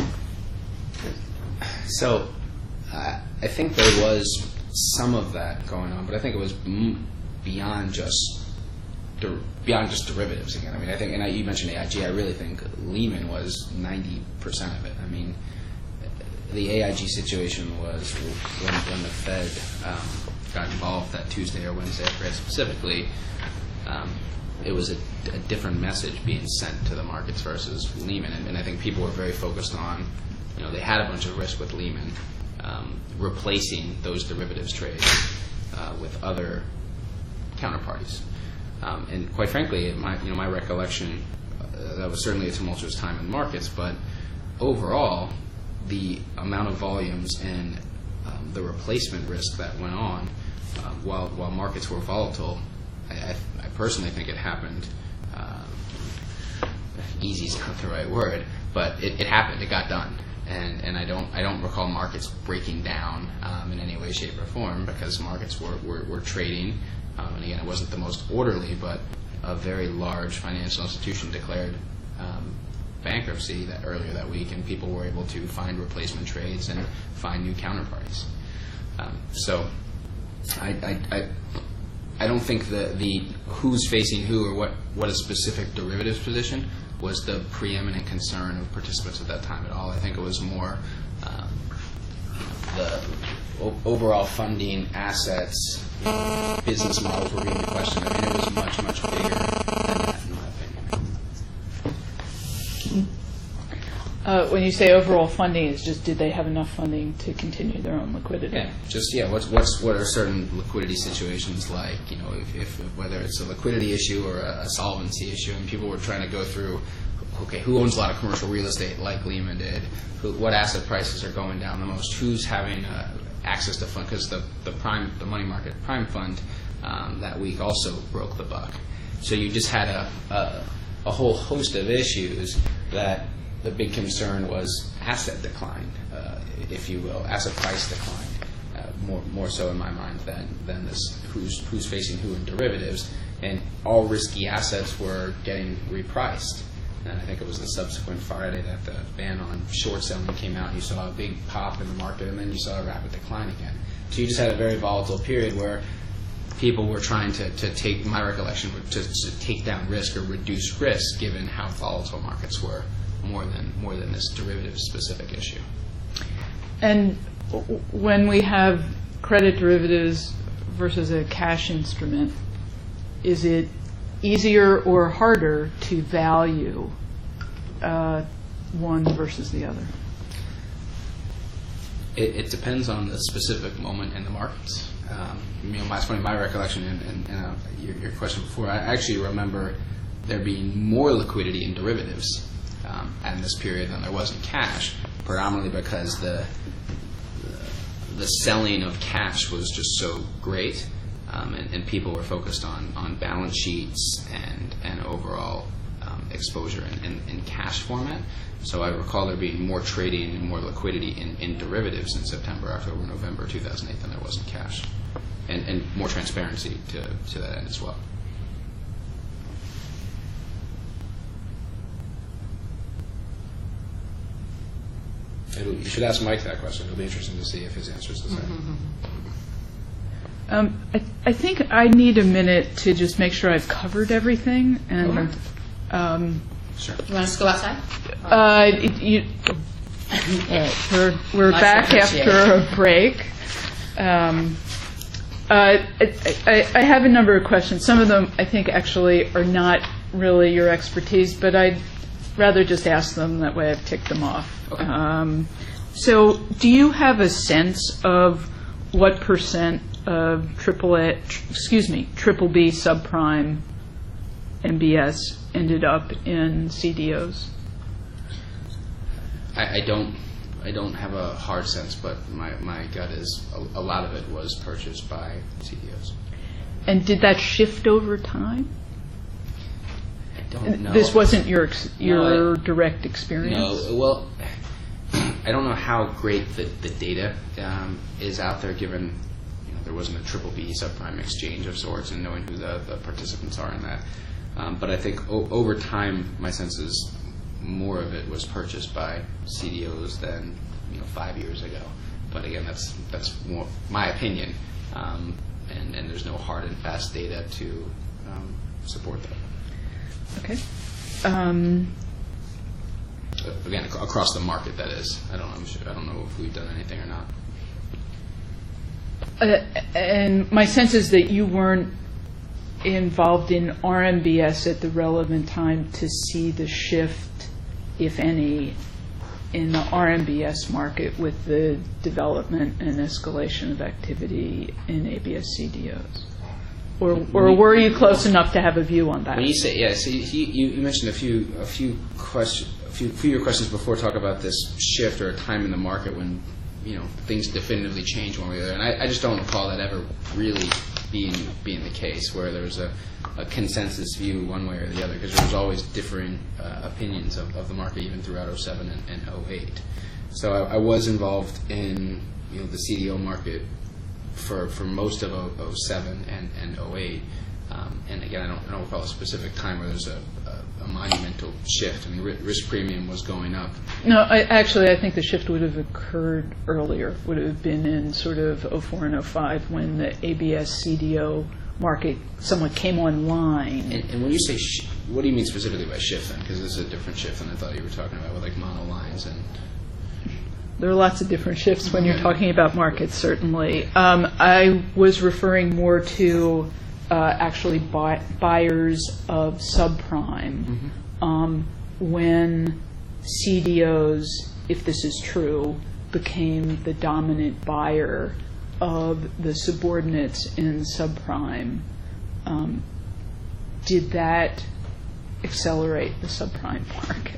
So, uh, I think there was some of that going on, but I think it was m- beyond just der- beyond just derivatives again. I mean, I think, and I, you mentioned A I G. I really think Lehman was ninety percent of it. I mean, the A I G situation was when, when the Fed um, got involved that Tuesday or Wednesday, I forget specifically. Um, it was a, a different message being sent to the markets versus Lehman, and, and I think people were very focused on, you know, they had a bunch of risk with Lehman, um, replacing those derivatives trades uh, with other counterparties. Um, and quite frankly, my, you know, my recollection, uh, that was certainly a tumultuous time in markets, but overall, the amount of volumes and um, the replacement risk that went on uh, while while markets were volatile, I, I, I personally think it happened. Uh, easy is not the right word, but it, it happened. It got done, and and I don't I don't recall markets breaking down um, in any way, shape, or form, because markets were were, were trading. Um, and again, it wasn't the most orderly, but a very large financial institution declared um, bankruptcy that earlier that week, and people were able to find replacement trades and find new counterparties. Um, so, I, I, I, I don't think the the who's facing who or what what a specific derivatives position was the preeminent concern of participants at that time at all. I think it was more um, the o- overall funding, assets, you know, business models were being questioned. I mean, it was much much bigger than that, in my opinion. Uh, when you say overall funding, it's just did they have enough funding to continue their own liquidity? Yeah, just yeah. What's what's what are certain liquidity situations like? You know, if, if whether it's a liquidity issue or a, a solvency issue, and people were trying to go through, okay, who owns a lot of commercial real estate like Lehman did? Who, what asset prices are going down the most? Who's having uh, access to fund? Because the the prime the money market prime fund um, that week also broke the buck. So you just had a a, a whole host of issues that. The big concern was asset decline, uh, if you will, asset price decline, uh, more more so in my mind than than this who's who's facing who in derivatives, and all risky assets were getting repriced. And I think it was the subsequent Friday that the ban on short selling came out. You saw a big pop in the market, and then you saw a rapid decline again. So you just had a very volatile period where people were trying to, to take, my recollection, to, to take down risk or reduce risk given how volatile markets were. More than more than this derivative-specific issue. And w- when we have credit derivatives versus a cash instrument, is it easier or harder to value uh, one versus the other? It, it depends on the specific moment in the markets. Um, you know, my, funny, my recollection and, and, and uh, your, your question before, I actually remember there being more liquidity in derivatives Um, in this period than there was in cash, predominantly because the, the the selling of cash was just so great, um, and, and people were focused on, on balance sheets and and overall um, exposure in, in, in cash format. So I recall there being more trading and more liquidity in, in derivatives in September, October, November two thousand eight than there was in cash, and, and more transparency to, to that end as well. It'll, you should ask Mike that question. It'll be interesting to see if his answer is the same. Um, I, I think I need a minute to just make sure I've covered everything. And Okay. um, Sure. You want us to go outside? uh, it, you, uh, we're we're Much back appreciated. after a break. Um, uh, I, I, I have a number of questions. Some of them I think actually are not really your expertise, but I'd rather just ask them. That way I've ticked them off. Okay. Um, so do you have a sense of what percent of triple A, tr- excuse me, triple B subprime M B S ended up in C D Os? I, I don't. I don't have a hard sense, but my, my gut is a, a lot of it was purchased by C D Os. And did that shift over time? I don't know. This wasn't your ex- your No, I- direct experience? No, well, I don't know how great the, the data um, is out there, given you know there wasn't a triple B subprime exchange of sorts, and knowing who the, the participants are in that. Um, but I think o- over time, my sense is more of it was purchased by C D Os than you know five years ago. But again, that's that's more my opinion, um, and and there's no hard and fast data to um, support that. Okay. Um, Again, ac- across the market, that is. I don't know. I'm sure, I don't know if we've done anything or not. uh, and my sense is that you weren't involved in R M B S at the relevant time to see the shift, if any, in the R M B S market with the development and escalation of activity in A B S C D Os? Or, or were you close enough to have a view on that? When you say, yeah, so you, you, you mentioned a few a few questions, a few, few of your questions before talk about this shift or a time in the market when, you know, things definitively change one way or the other. And I, I just don't recall that ever really being being the case where there was a, a consensus view one way or the other, because there was always differing uh, opinions of, of the market even throughout oh seven and, and oh eight. So I, I was involved in, you know, the C D O market for, for most of oh seven and, and oh eight. Um, and again, I don't, I don't recall a specific time where there's a, a, a monumental shift. I mean, risk premium was going up. No, I, actually, I think the shift would have occurred earlier, would have been in sort of oh four and oh five when the A B S C D O market somewhat came online. And, and when you say, sh- what do you mean specifically by shift then? Because this is a different shift than I thought you were talking about with like monolines and... There are lots of different shifts when you're talking about markets, certainly. Um, I was referring more to uh, actually buy, buyers of subprime. Mm-hmm. Um, when C D Os, if this is true, became the dominant buyer of the subordinates in subprime, um, did that accelerate the subprime market?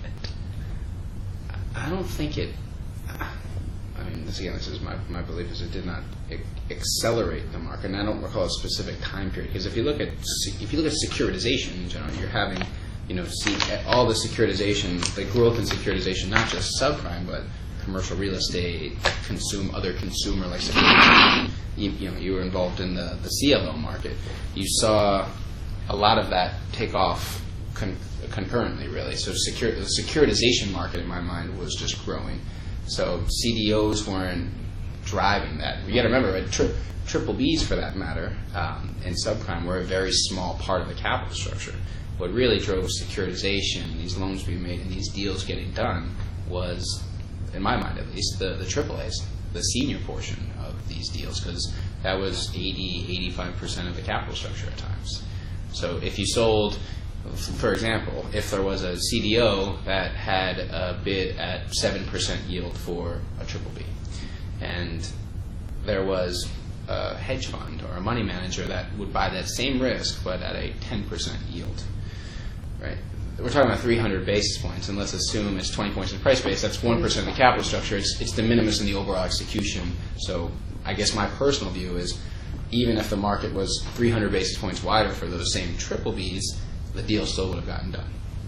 I don't think it... I mean, this, again, this is my, my belief is it did not e- accelerate the market, and I don't recall a specific time period. Because if you look at if you look at securitization in general, you're having, you know, see all the securitization, the growth in securitization, not just subprime, but commercial real estate, consume other consumer like securitization. You, you know, you were involved in the the C L O market. You saw a lot of that take off con- concurrently, really. So secur- the securitization market, in my mind, was just growing. So C D Os weren't driving that. You got to remember, at tri- triple Bs, for that matter, um, and subprime were a very small part of the capital structure. What really drove securitization, these loans being made, and these deals getting done was, in my mind at least, the, the triple As, the senior portion of these deals, because that was eighty, eighty-five percent of the capital structure at times. So if you sold... For example, if there was a C D O that had a bid at seven percent yield for a triple B, and there was a hedge fund or a money manager that would buy that same risk but at a ten percent yield, right? We're talking about three hundred basis points, and let's assume it's twenty points in price base. That's one percent of the capital structure. It's, it's de minimis in the overall execution. So I guess my personal view is even if the market was three hundred basis points wider for those same triple Bs, the deal still would have gotten done.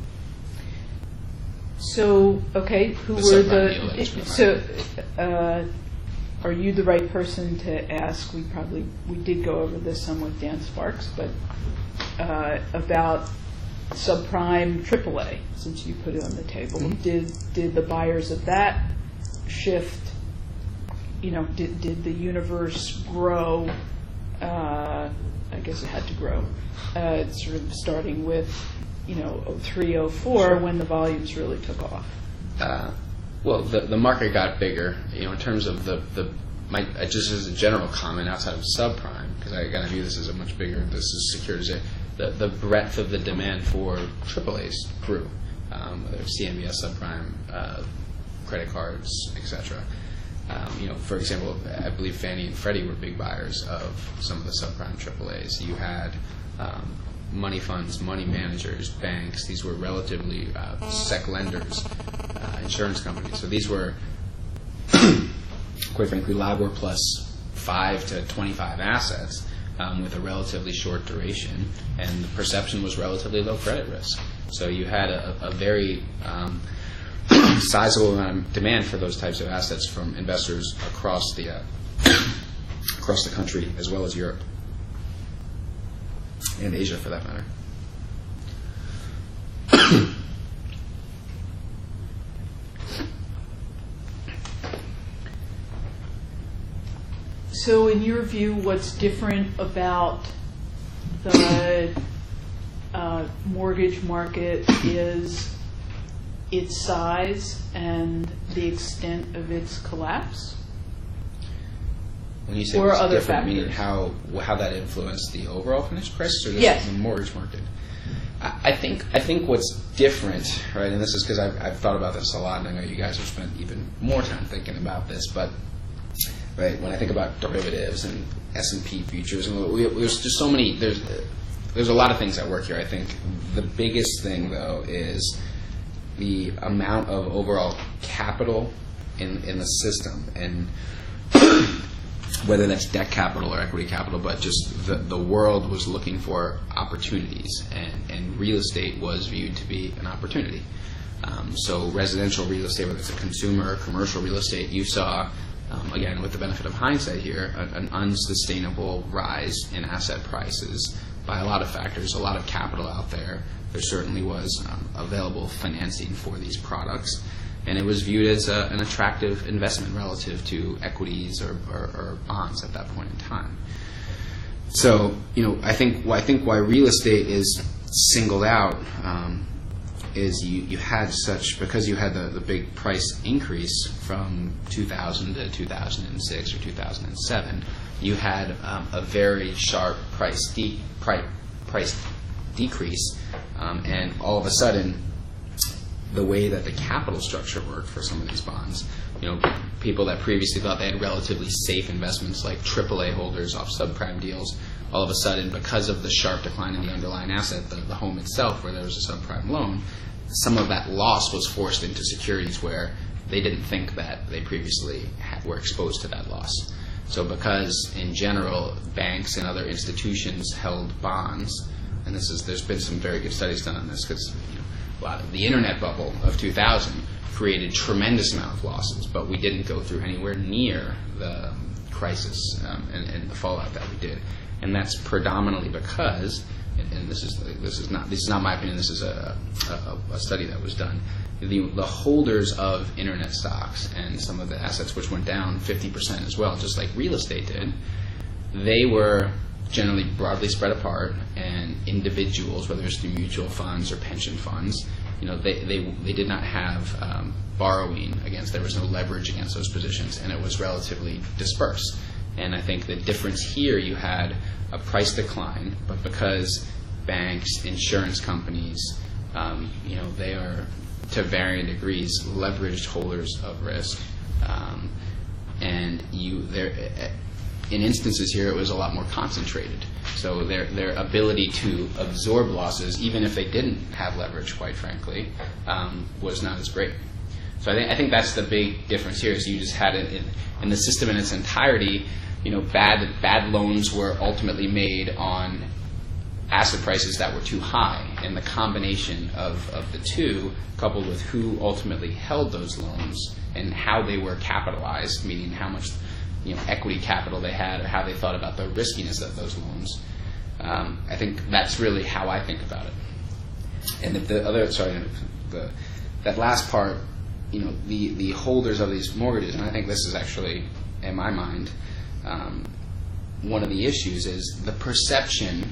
So, okay, who The were subprime deal, the... So, uh, are you the right person to ask? We probably, we did go over this some with Dan Sparks, but uh, about subprime triple A, since you put it on the table. Mm-hmm. Did did the buyers of that shift, you know, did, did the universe grow? Uh, I guess it had to grow. Uh, sort of starting with, you know, oh three, oh four, Sure. when the volumes really took off. Uh, well, the the market got bigger. You know, in terms of the the my uh, just as a general comment outside of subprime, because I kind of view this as a much bigger. This is securitization. The the breadth of the demand for triple A's grew, um, whether it's C M B S, subprime, uh, credit cards, et cetera. Um, you know, for example, I believe Fannie and Freddie were big buyers of some of the subprime triple A's. You had um, money funds, money managers, banks. These were relatively uh, sec lenders, uh, insurance companies. So these were, quite frankly, LIBOR plus five to twenty-five assets um, with a relatively short duration, and the perception was relatively low credit risk. So you had a, a very um, sizable amount of demand for those types of assets from investors across the uh, across the country, as well as Europe and Asia, for that matter. So in your view, what's different about the uh, mortgage market is its size and the extent of its collapse? When you say or it's other different, meaning factors? how how that influenced the overall financial crisis, or just Yes. the mortgage market? I, I think I think what's different, right? And this is because I've, I've thought about this a lot, and I know you guys have spent even more time thinking about this. But right, when I think about derivatives and S and P futures, and we, there's just so many. There's there's a lot of things at work here. I think the biggest thing, though, is the amount of overall capital in in the system, and whether that's debt capital or equity capital, but just the, the world was looking for opportunities, and, and real estate was viewed to be an opportunity. Um, so residential real estate, whether it's a consumer or commercial real estate, you saw, um, again, with the benefit of hindsight here, a, an unsustainable rise in asset prices by a lot of factors, a lot of capital out there. There certainly was um, available financing for these products. And it was viewed as a, an attractive investment relative to equities or, or, or bonds at that point in time. So, you know, I think I think why real estate is singled out um, is you, you had such, because you had the, the big price increase from two thousand to two thousand six or two thousand seven, you had um, a very sharp price de- price, price decrease, um, and all of a sudden, the way that the capital structure worked for some of these bonds, you know, people that previously thought they had relatively safe investments like triple A holders off subprime deals, all of a sudden, because of the sharp decline in the underlying asset, the, the home itself, where there was a subprime loan, some of that loss was forced into securities where they didn't think that they previously had, were exposed to that loss. So because, in general, banks and other institutions held bonds, and this is there's been some very good studies done on this, because you know, a lot of the internet bubble of two thousand created tremendous amount of losses, but we didn't go through anywhere near the crisis um, and, and the fallout that we did, and that's predominantly because, and, and this is this is not this is not my opinion. This is a, a, a study that was done. The, the holders of internet stocks and some of the assets which went down fifty percent as well, just like real estate did, they were generally broadly spread apart, and individuals, whether it's through mutual funds or pension funds, you know, they, they, they did not have um, borrowing against, there was no leverage against those positions, and it was relatively dispersed. And I think the difference here, you had a price decline, but because banks, insurance companies, um, you know, they are, to varying degrees, leveraged holders of risk, um, and you, there, in instances here, it was a lot more concentrated. So their their ability to absorb losses, even if they didn't have leverage, quite frankly, um, was not as great. So I think I think that's the big difference here. Is you just had it in, in the system in its entirety. You know, bad bad loans were ultimately made on asset prices that were too high, and the combination of, of the two, coupled with who ultimately held those loans and how they were capitalized, meaning how much, you know, equity capital they had or how they thought about the riskiness of those loans. Um, I think that's really how I think about it. And if the other, sorry, the, that last part, you know, the, the holders of these mortgages, and I think this is actually, in my mind, um, one of the issues is the perception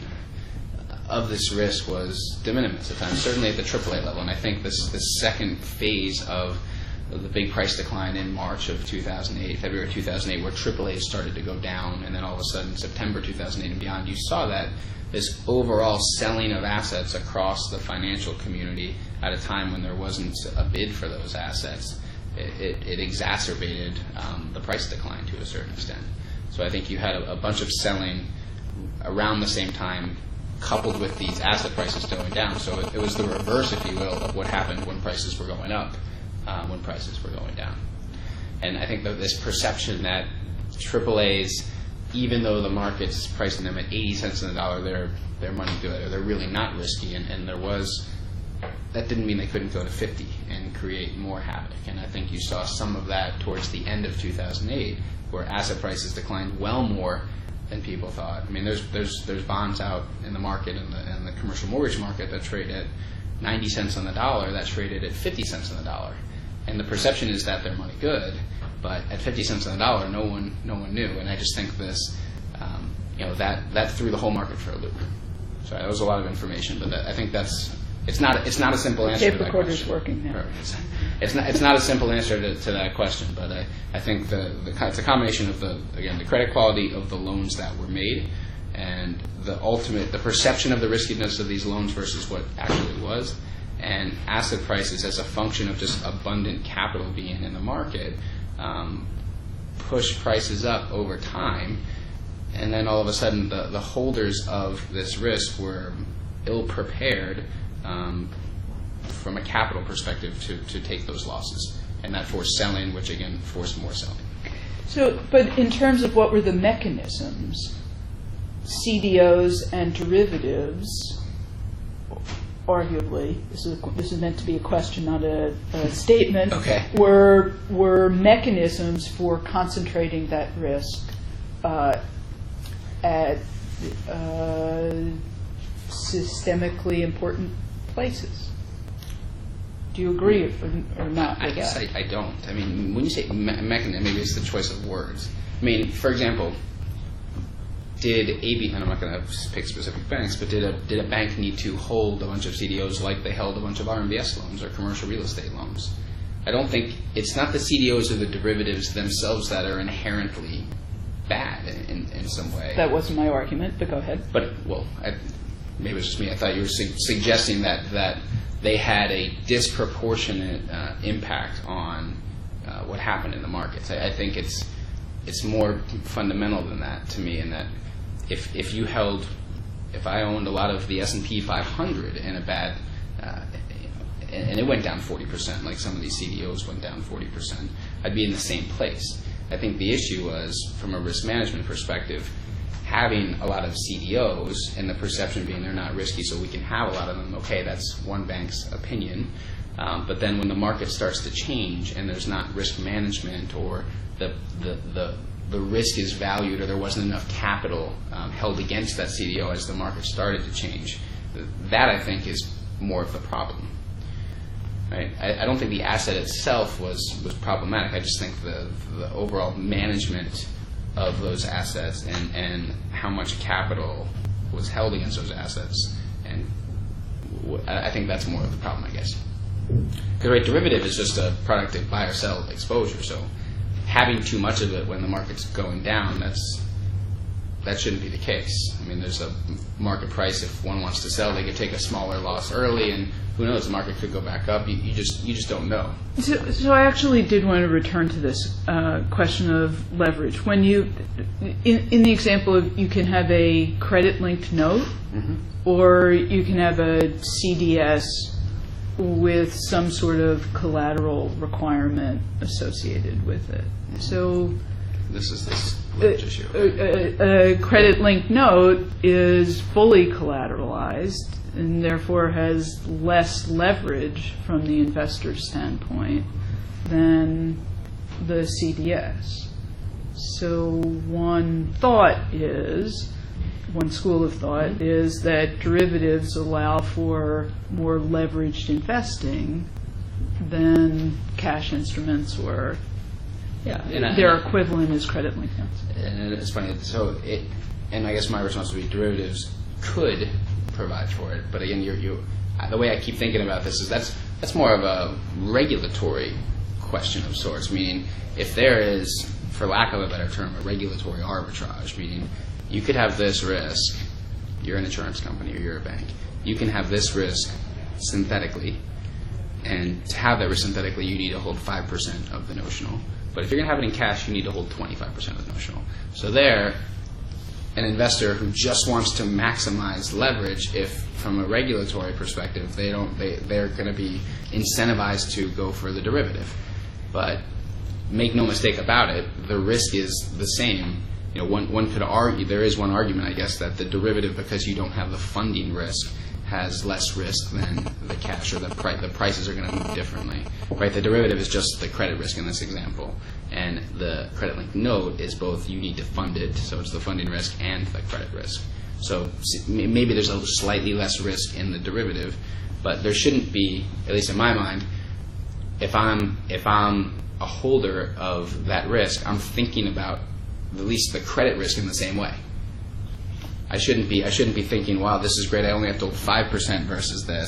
of this risk was de minimis at the time, certainly at the triple A level. And I think this, this second phase of the big price decline in March of two thousand eight, February two thousand eight, where triple A started to go down, and then all of a sudden September two thousand eight and beyond, you saw that this overall selling of assets across the financial community at a time when there wasn't a bid for those assets, it, it, it exacerbated um, the price decline to a certain extent. So I think you had a, a bunch of selling around the same time, coupled with these asset prices going down. So it, it was the reverse, if you will, of what happened when prices were going up. Uh, when prices were going down. And I think that this perception that triple A's, even though the market's pricing them at eighty cents on the dollar, they're, they're money good, or they're really not risky, and, and there was, that didn't mean they couldn't go to fifty and create more havoc. And I think you saw some of that towards the end of two thousand eight, where asset prices declined well more than people thought. I mean, there's there's there's bonds out in the market, in the, in the commercial mortgage market, that trade at ninety cents on the dollar, that traded at fifty cents on the dollar. And the perception is that they're money good, but at fifty cents on the dollar, no one, no one knew. And I just think this, um, you know, that that threw the whole market for a loop. So that was a lot of information, but that, I think that's it's not it's not a simple answer Tape to that recorder's question. working now. Perfect. It's, it's not it's not a simple answer to, to that question, but I, I think the, the it's a combination of the again the credit quality of the loans that were made and the ultimate the perception of the riskiness of these loans versus what actually was, and asset prices as a function of just abundant capital being in the market um, push prices up over time, and then all of a sudden the, the holders of this risk were ill prepared um, from a capital perspective to, to take those losses, and that forced selling, which again forced more selling. So, but in terms of what were the mechanisms, C D Os and derivatives, arguably, this is a, this is meant to be a question, not a, a statement. Okay. Were were mechanisms for concentrating that risk uh, at uh, systemically important places? Do you agree or, or not with I guess that? I, I don't. I mean, when you say me- mechanism, maybe it's the choice of words. I mean, for example, did A B, and I'm not going to pick specific banks, but did a did a bank need to hold a bunch of C D Os like they held a bunch of R M B S loans or commercial real estate loans? I don't think it's not the C D Os or the derivatives themselves that are inherently bad in, in some way. That wasn't my argument, but go ahead. But well, I, maybe it's just me. I thought you were su- suggesting that that they had a disproportionate uh, impact on uh, what happened in the markets. I, I think it's it's more fundamental than that to me, in that if if you held, if I owned a lot of the S and P five hundred in a bad, uh, you know, and, and it went down forty percent, like some of these C D Os went down forty percent, I'd be in the same place. I think the issue was, from a risk management perspective, having a lot of C D Os and the perception being they're not risky, so we can have a lot of them. Okay, that's one bank's opinion. Um, but then when the market starts to change and there's not risk management, or the the, the, the risk is valued, or there wasn't enough capital um, held against that C D O as the market started to change, that I think is more of the problem. Right? I, I don't think the asset itself was, was problematic. I just think the, the overall management of those assets and, and how much capital was held against those assets, and w- I think that's more of the problem, I guess. Because right, derivative is just a product of buy or sell exposure, so having too much of it when the market's going down, that's that shouldn't be the case. I mean, there's a market price. If one wants to sell, they could take a smaller loss early, and who knows, the market could go back up. You, you just you just don't know. So, so I actually did want to return to this uh, question of leverage. When you, in, in the example of, you can have a credit-linked note, Mm-hmm. or you can have a C D S with some sort of collateral requirement associated with it. So This is this a, leverage issue. a, a credit-linked note is fully collateralized and therefore has less leverage from the investor's standpoint than the C D S. So one thought is, one school of thought is that derivatives allow for more leveraged investing than cash instruments, or Yeah, and I- their equivalent is credit-linked notes. And it's funny. So it, and I guess my response would be derivatives could provide for it, but again, you're, you, the way I keep thinking about this is that's that's more of a regulatory question of sorts. Meaning, if there is, for lack of a better term, a regulatory arbitrage, meaning you could have this risk. You're an insurance company or you're a bank. You can have this risk synthetically, and to have that risk synthetically, you need to hold five percent of the notional. But if you're going to have it in cash, you need to hold twenty-five percent of the notional. So there, an investor who just wants to maximize leverage, if from a regulatory perspective, they don't, they, they're going to be incentivized to go for the derivative. But make no mistake about it, the risk is the same. You know, one, one could argue, there is one argument, I guess, that the derivative, because you don't have the funding risk, has less risk than the cash, or the, pri- the prices are going to move differently. Right? The derivative is just the credit risk in this example, and the credit-linked note is both, you need to fund it, so it's the funding risk and the credit risk. So maybe there's a slightly less risk in the derivative, but there shouldn't be, at least in my mind, if I'm if I'm a holder of that risk, I'm thinking about at least the credit risk in the same way. I shouldn't be I shouldn't be thinking, wow, this is great, I only have to hold five percent versus this,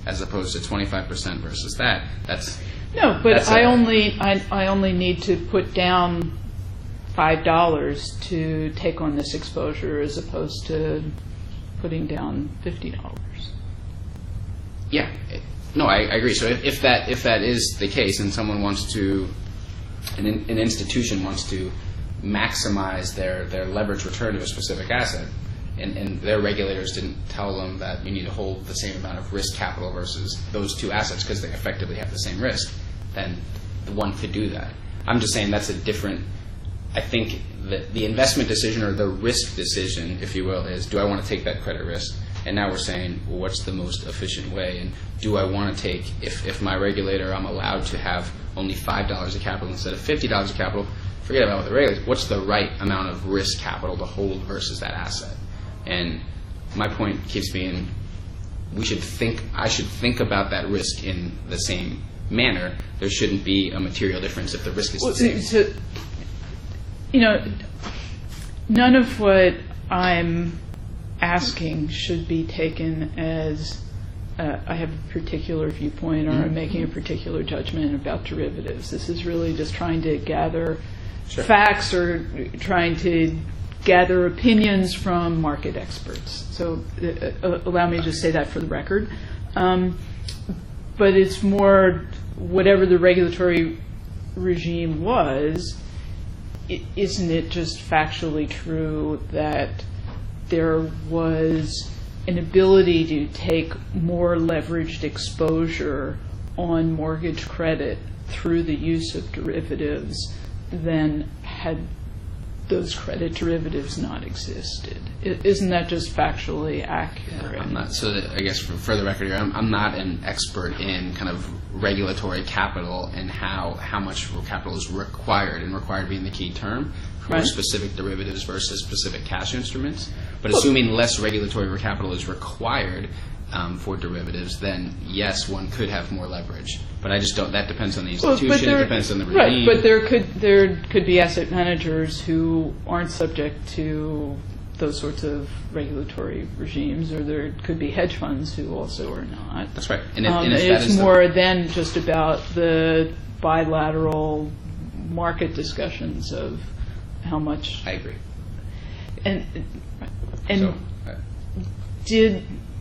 as opposed to twenty-five percent versus that. That's No, but that's I a- only, I, I only need to put down five dollars to take on this exposure as opposed to putting down fifty dollars. Yeah, it- no, I, I agree. So if, if that if that is the case, and someone wants to, an, in- an institution wants to maximize their, their leverage return to a specific asset, and, and their regulators didn't tell them that you need to hold the same amount of risk capital versus those two assets because they effectively have the same risk, then one could do that. I'm just saying that's a different. I think that the investment decision or the risk decision, if you will, is do I want to take that credit risk? And now we're saying, well, what's the most efficient way? And do I want to take, if, if my regulator, I'm allowed to have only five dollars of capital instead of fifty dollars of capital, forget about what the regulator, what's the right amount of risk capital to hold versus that asset? And my point keeps being, we should think, I should think about that risk in the same manner. There shouldn't be a material difference if the risk is the same. So, you know, none of what I'm asking should be taken as uh, I have a particular viewpoint or I'm making a particular judgment about derivatives. This is really just trying to gather Sure. facts or trying to gather opinions from market experts. So uh, uh, allow me to just say that for the record. Um, but it's more whatever the regulatory regime was, i- isn't it just factually true that there was an ability to take more leveraged exposure on mortgage credit through the use of derivatives than had those credit derivatives not existed? I- Isn't that just factually accurate? I'm not, so that, I guess for, for the record here, I'm, I'm not an expert in kind of regulatory capital and how, how much capital is required, and required being the key term, for Right. specific derivatives versus specific cash instruments. But assuming less regulatory capital is required um, for derivatives, then yes, one could have more leverage. But I just don't, that depends on the Well, but institution, it there- depends on the regime. Right, but there could, there could be asset managers who aren't subject to those sorts of regulatory regimes, or there could be hedge funds who also are not. That's right. And if, Um, and if that It's is the- more than just about the bilateral market discussions of how much, I agree. and, and So, uh, did,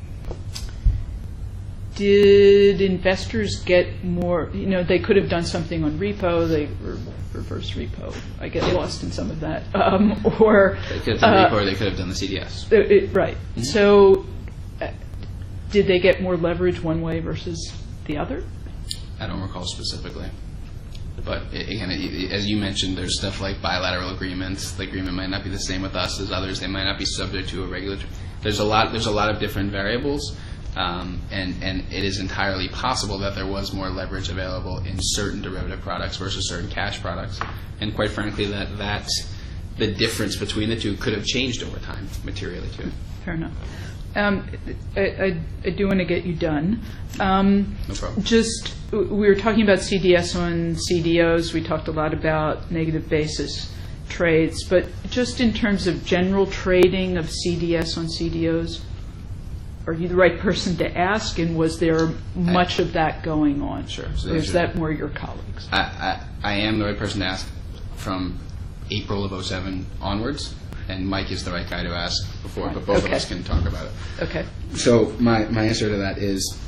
did investors get more, you know, they could have done something on repo, they, or reverse repo, I get lost in some of that, um, or. they could have done uh, repo or they could have done the C D S. Uh, it- Right. So, uh, did they get more leverage one way versus the other? I don't recall specifically. But i- again, i- as you mentioned, there's stuff like bilateral agreements. The agreement might not be the same with us as others. They might not be subject to a regulatory. There's a lot. There's a lot of different variables, um, and and it is entirely possible that there was more leverage available in certain derivative products versus certain cash products. And quite frankly, that that the difference between the two could have changed over time materially too. Fair enough. Um, I, I, I do want to get you done. Um, No problem. Just, w- we were talking about C D S on C D Os. We talked a lot about negative basis trades. But just in terms of general trading of C D S on C D Os, are you the right person to ask? And was there much of that going on? Sure. So Or is sure. that more your colleagues? I, I, I am the right person to ask from April of oh seven onwards, and Mike is the right guy to ask before, but both Okay. of us can talk about it. Okay. So my, my answer to that is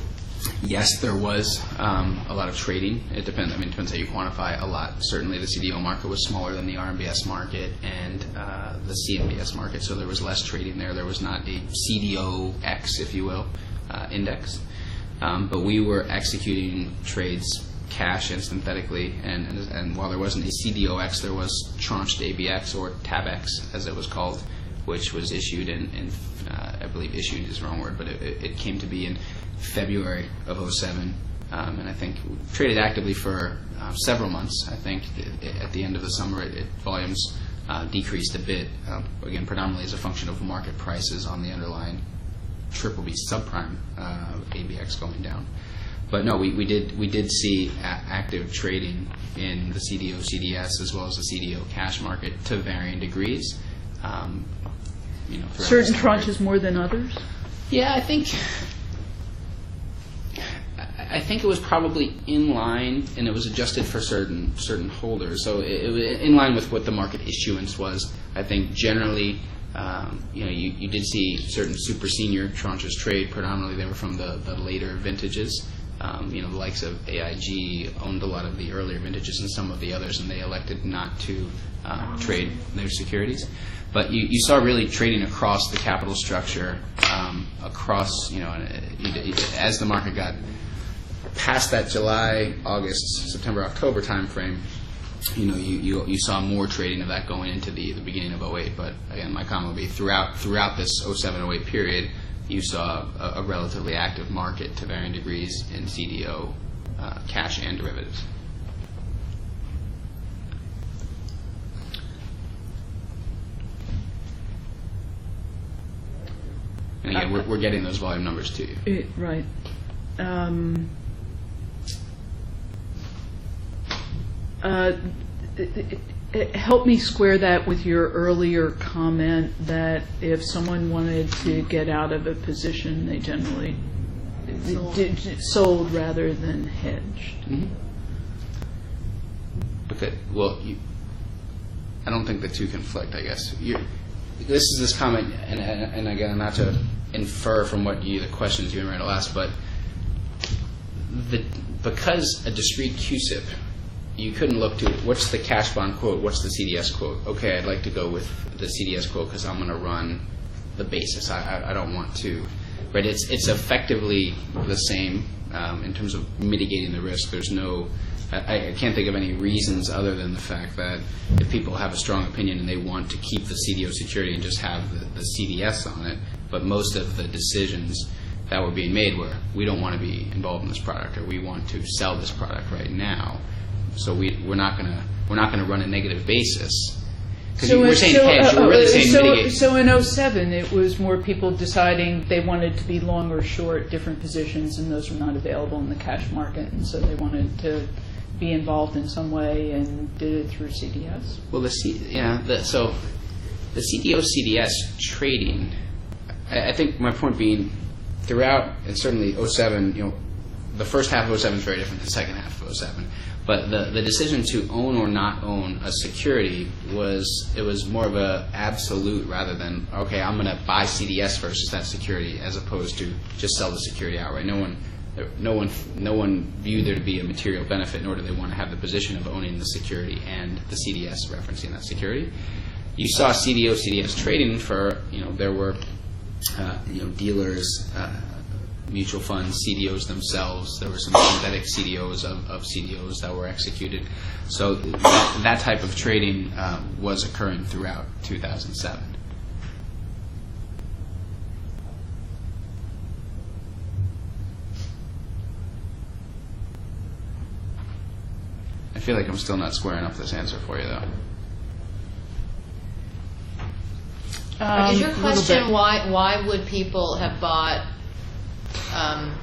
yes, there was um, a lot of trading. It depends. I mean, it depends how you quantify a lot. Certainly, the C D O market was smaller than the R M B S market and uh, the C M B S market, so there was less trading there. There was not a C D O X, if you will, uh, index. Um, but we were executing trades cash and synthetically, and, and, and while there wasn't a C D O X, there was tranched A B X, or TABX, as it was called, which was issued in, in uh, I believe issued is the wrong word, but it, it it came to be in February of oh seven, um, and I think we traded actively for uh, several months. I think it, it, at the end of the summer, it, it, volumes uh, decreased a bit, uh, again, predominantly as a function of market prices on the underlying triple B subprime uh, A B X going down. But no, we, we did we did see a- active trading in the C D O C D S as well as the C D O cash market to varying degrees. Um, you know, throughout Certain the summer. tranches more than others? Yeah, I think I think it was probably in line, and it was adjusted for certain certain holders. So it, it was in line with what the market issuance was. I think generally, um, you know, you, you did see certain super senior tranches trade. Predominantly, they were from the, the later vintages. Um, you know, the likes of A I G owned a lot of the earlier vintages and some of the others, and they elected not to uh, trade their securities. But you, you saw really trading across the capital structure, um, across, you know, as the market got past that July, August, September, October timeframe, you know, you, you, you saw more trading of that going into the, the beginning of oh eight. But again, my comment would be throughout throughout this oh seven oh eight period, you saw a, a relatively active market to varying degrees in C D O, uh, cash, and derivatives. And again, we're, we're getting those volume numbers to you. It, right. Um, uh, it, it, it, help me square that with your earlier comment that if someone wanted to get out of a position, they generally sold, did, sold rather than hedged. Mm-hmm. Okay. Well, you, I don't think the two conflict, I guess. You're, this is this comment, and, and, and again, not to infer from what you, the questions you and Randall asked, but the, because a discrete Q S I P, you couldn't look to what's the cash bond quote, what's the C D S quote. Okay, I'd like to go with the C D S quote because I'm going to run the basis. I, I, I don't want to, right? It's it's effectively the same um, in terms of mitigating the risk. There's no, I, I can't think of any reasons other than the fact that if people have a strong opinion and they want to keep the C D O security and just have the, the C D S on it, but most of the decisions that were being made were, we don't want to be involved in this product, or we want to sell this product right now, so we we're not going to we're not going to run a negative basis. Because so we're saying so, hedge, uh, we're really saying so, mitigate. So in oh seven, it was more people deciding they wanted to be long or short different positions, and those were not available in the cash market, and so they wanted to be involved in some way and did it through C D S. Well, the C, yeah, the, so the C D O C D S trading, I, I think my point being, throughout, and certainly oh seven, you know, the first half of oh seven is very different than the second half of oh seven. But the, the decision to own or not own a security was, it was more of a absolute rather than, okay, I'm going to buy C D S versus that security, as opposed to just sell the security outright. No one, no one, no one viewed there to be a material benefit, nor do they want to have the position of owning the security and the C D S referencing that security. You saw C D O C D S trading for, you know, there were, uh, you know, dealers, uh, mutual funds, C D Os themselves. There were some synthetic C D Os of, of C D Os that were executed. So that, that type of trading uh, was occurring throughout two thousand seven. I feel like I'm still not squaring up this answer for you, though. Um, Is your question why why would people have bought? Um,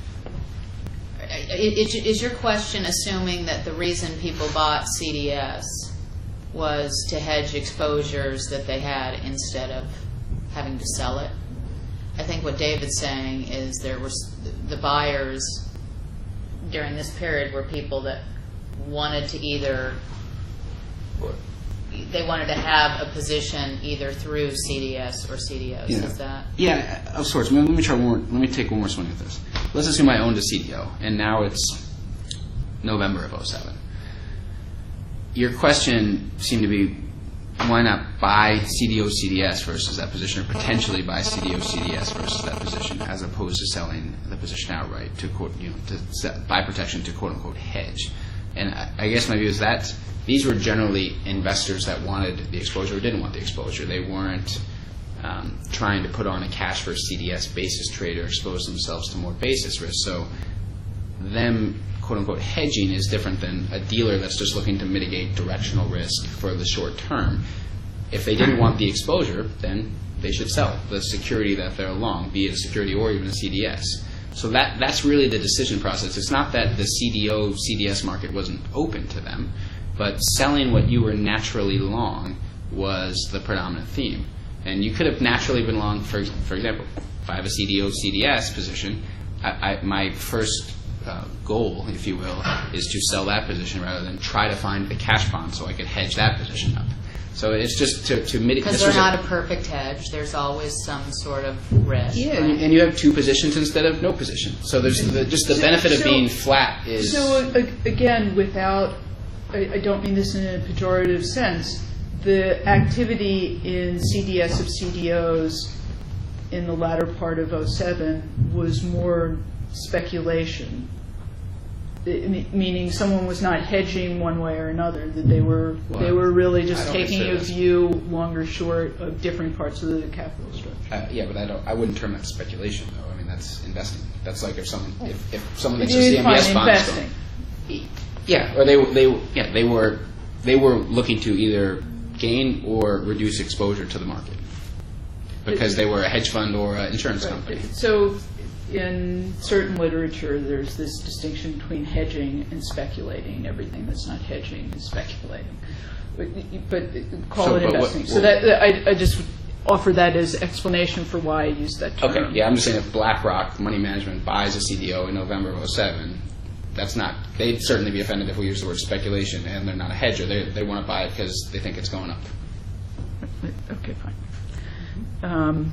is, is your question assuming that the reason people bought C D S was to hedge exposures that they had instead of having to sell it? I think what David's saying is there were the buyers during this period were people that wanted to either they wanted to have a position either through C D S or C D Os. Yeah. Is that? Yeah, of sorts. Let me try one more. Let me take one more swing at this. Let's assume I owned a C D O, and now it's November of oh seven. Your question seemed to be, why not buy C D O C D S versus that position, or potentially buy C D O C D S versus that position, as opposed to selling the position outright to quote, you know, to set, buy protection to quote unquote hedge. And I, I guess my view is that these were generally investors that wanted the exposure or didn't want the exposure. They weren't um, trying to put on a cash versus C D S basis trade or expose themselves to more basis risk. So them, quote unquote, hedging is different than a dealer that's just looking to mitigate directional risk for the short term. If they didn't want the exposure, then they should sell the security that they're long, be it a security or even a C D S. So that that's really the decision process. It's not that the C D O, C D S market wasn't open to them, but selling what you were naturally long was the predominant theme. And you could have naturally been long, for for example, if I have a C D O, C D S position, I, I, my first uh, goal, if you will, is to sell that position rather than try to find the cash bond so I could hedge that position up. So it's just to, to mitigate. Because they're not a perfect hedge. There's always some sort of risk. Yeah, right? and, and you have two positions instead of no position. So there's the, just the benefit of So- being flat is. So a- again, without, I I don't mean this in a pejorative sense, the activity in C D S of C D Os in the latter part of oh seven was more speculation. I- me- Meaning someone was not hedging one way or another, that they were, they were really I just don't taking consider a this- view, long or short, of different parts of the capital structure. Uh, yeah, but I don't. I wouldn't term that speculation, though. I mean, that's investing. That's like if someone, if, if someone thinks a You C M B S define bond is investing. going, yeah, or they they yeah they were they were looking to either gain or reduce exposure to the market because they were a hedge fund or an insurance company. So in certain literature, there's this distinction between hedging and speculating. Everything that's not hedging is speculating. But, but call So, it but what- investing. so well- that that- I, I just offer that as explanation for why I use that term. Okay, yeah, I'm just saying if BlackRock Money Management buys a C D O in November of oh seven, that's not. They'd certainly be offended if we use the word speculation, and they're not a hedger. They they want to buy it because they think it's going up. Okay, fine. Um,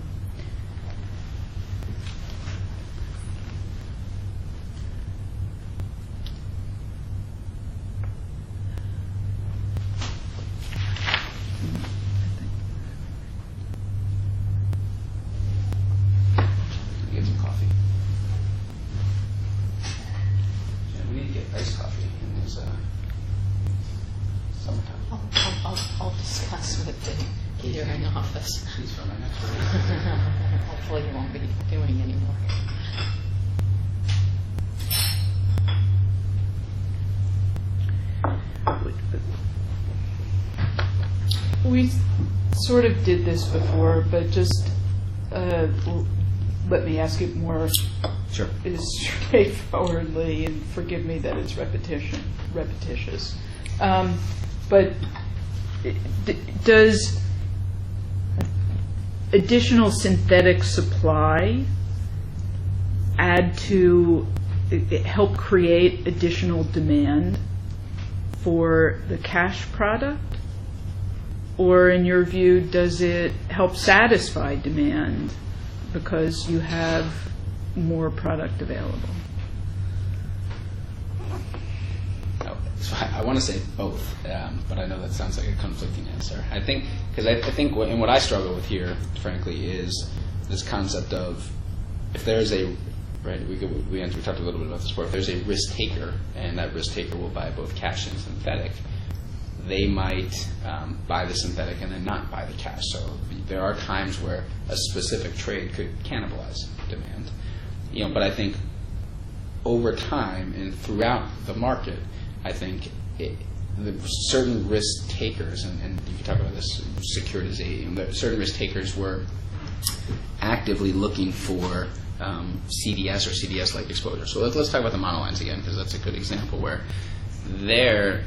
Get some coffee. Yeah, we need to get iced coffee in this uh, summertime. I'll, I'll, I'll, I'll discuss with the hearing office. Please for my next week. Hopefully you won't be doing anymore. We sort of did this before, but just uh, l- let me ask it more Sure. straightforwardly, and forgive me that it's repetition, repetitious. Um, but i- d- does additional synthetic supply add to, i- i- help create additional demand for the cash product? Or in your view, does it help satisfy demand because you have more product available? Oh, so I, I want to say both, um, but I know that sounds like a conflicting answer. I think because I, I think what, and what I struggle with here, frankly, is this concept of if there's a right. We could, we, we talked a little bit about this before. If there's a risk taker, and that risk taker will buy both cash and synthetic, they might um, buy the synthetic and then not buy the cash. So there are times where a specific trade could cannibalize demand. You know, but I think over time and throughout the market, I think it, the certain risk takers, and, and you can talk about this securitization, but certain risk takers were actively looking for um, C D S or C D S-like exposure. So let's, let's talk about the monolines again, because that's a good example where there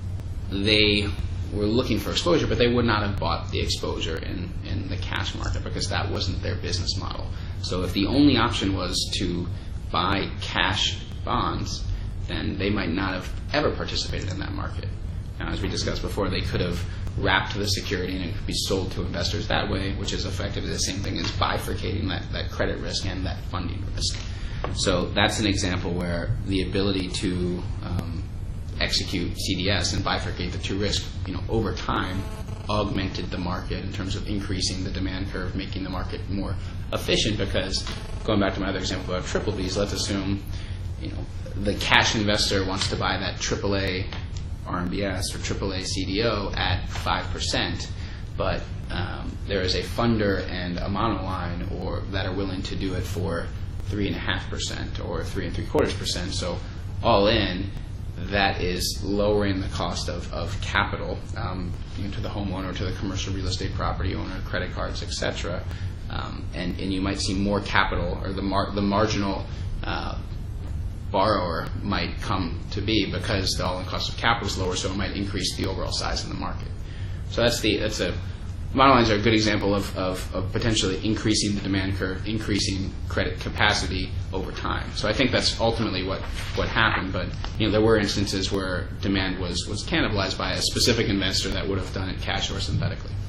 they were looking for exposure, but they would not have bought the exposure in, in the cash market because that wasn't their business model. So if the only option was to buy cash bonds, then they might not have ever participated in that market. Now, as we discussed before, they could have wrapped the security and it could be sold to investors that way, which is effectively the same thing as bifurcating that, that credit risk and that funding risk. So that's an example where the ability to um, execute C D S and bifurcate the two risks, you know, over time augmented the market in terms of increasing the demand curve, making the market more efficient. Because going back to my other example about triple Bs, let's assume, you know, the cash investor wants to buy that triple A R M B S or triple A C D O at five percent, but um, there is a funder and a monoline or that are willing to do it for three and a half percent or three and three quarters percent. So all in, that is lowering the cost of, of capital um, you know, to the homeowner, to the commercial real estate property owner, credit cards, et cetera. Um, and, and you might see more capital, or the mar- the marginal uh, borrower might come to be because the all-in cost of capital is lower, so it might increase the overall size of the market. So that's the that's a monolines are a good example of, of, of potentially increasing the demand curve, increasing credit capacity over time. So I think that's ultimately what, what happened. But you know, there were instances where demand was, was cannibalized by a specific investor that would have done it cash or synthetically.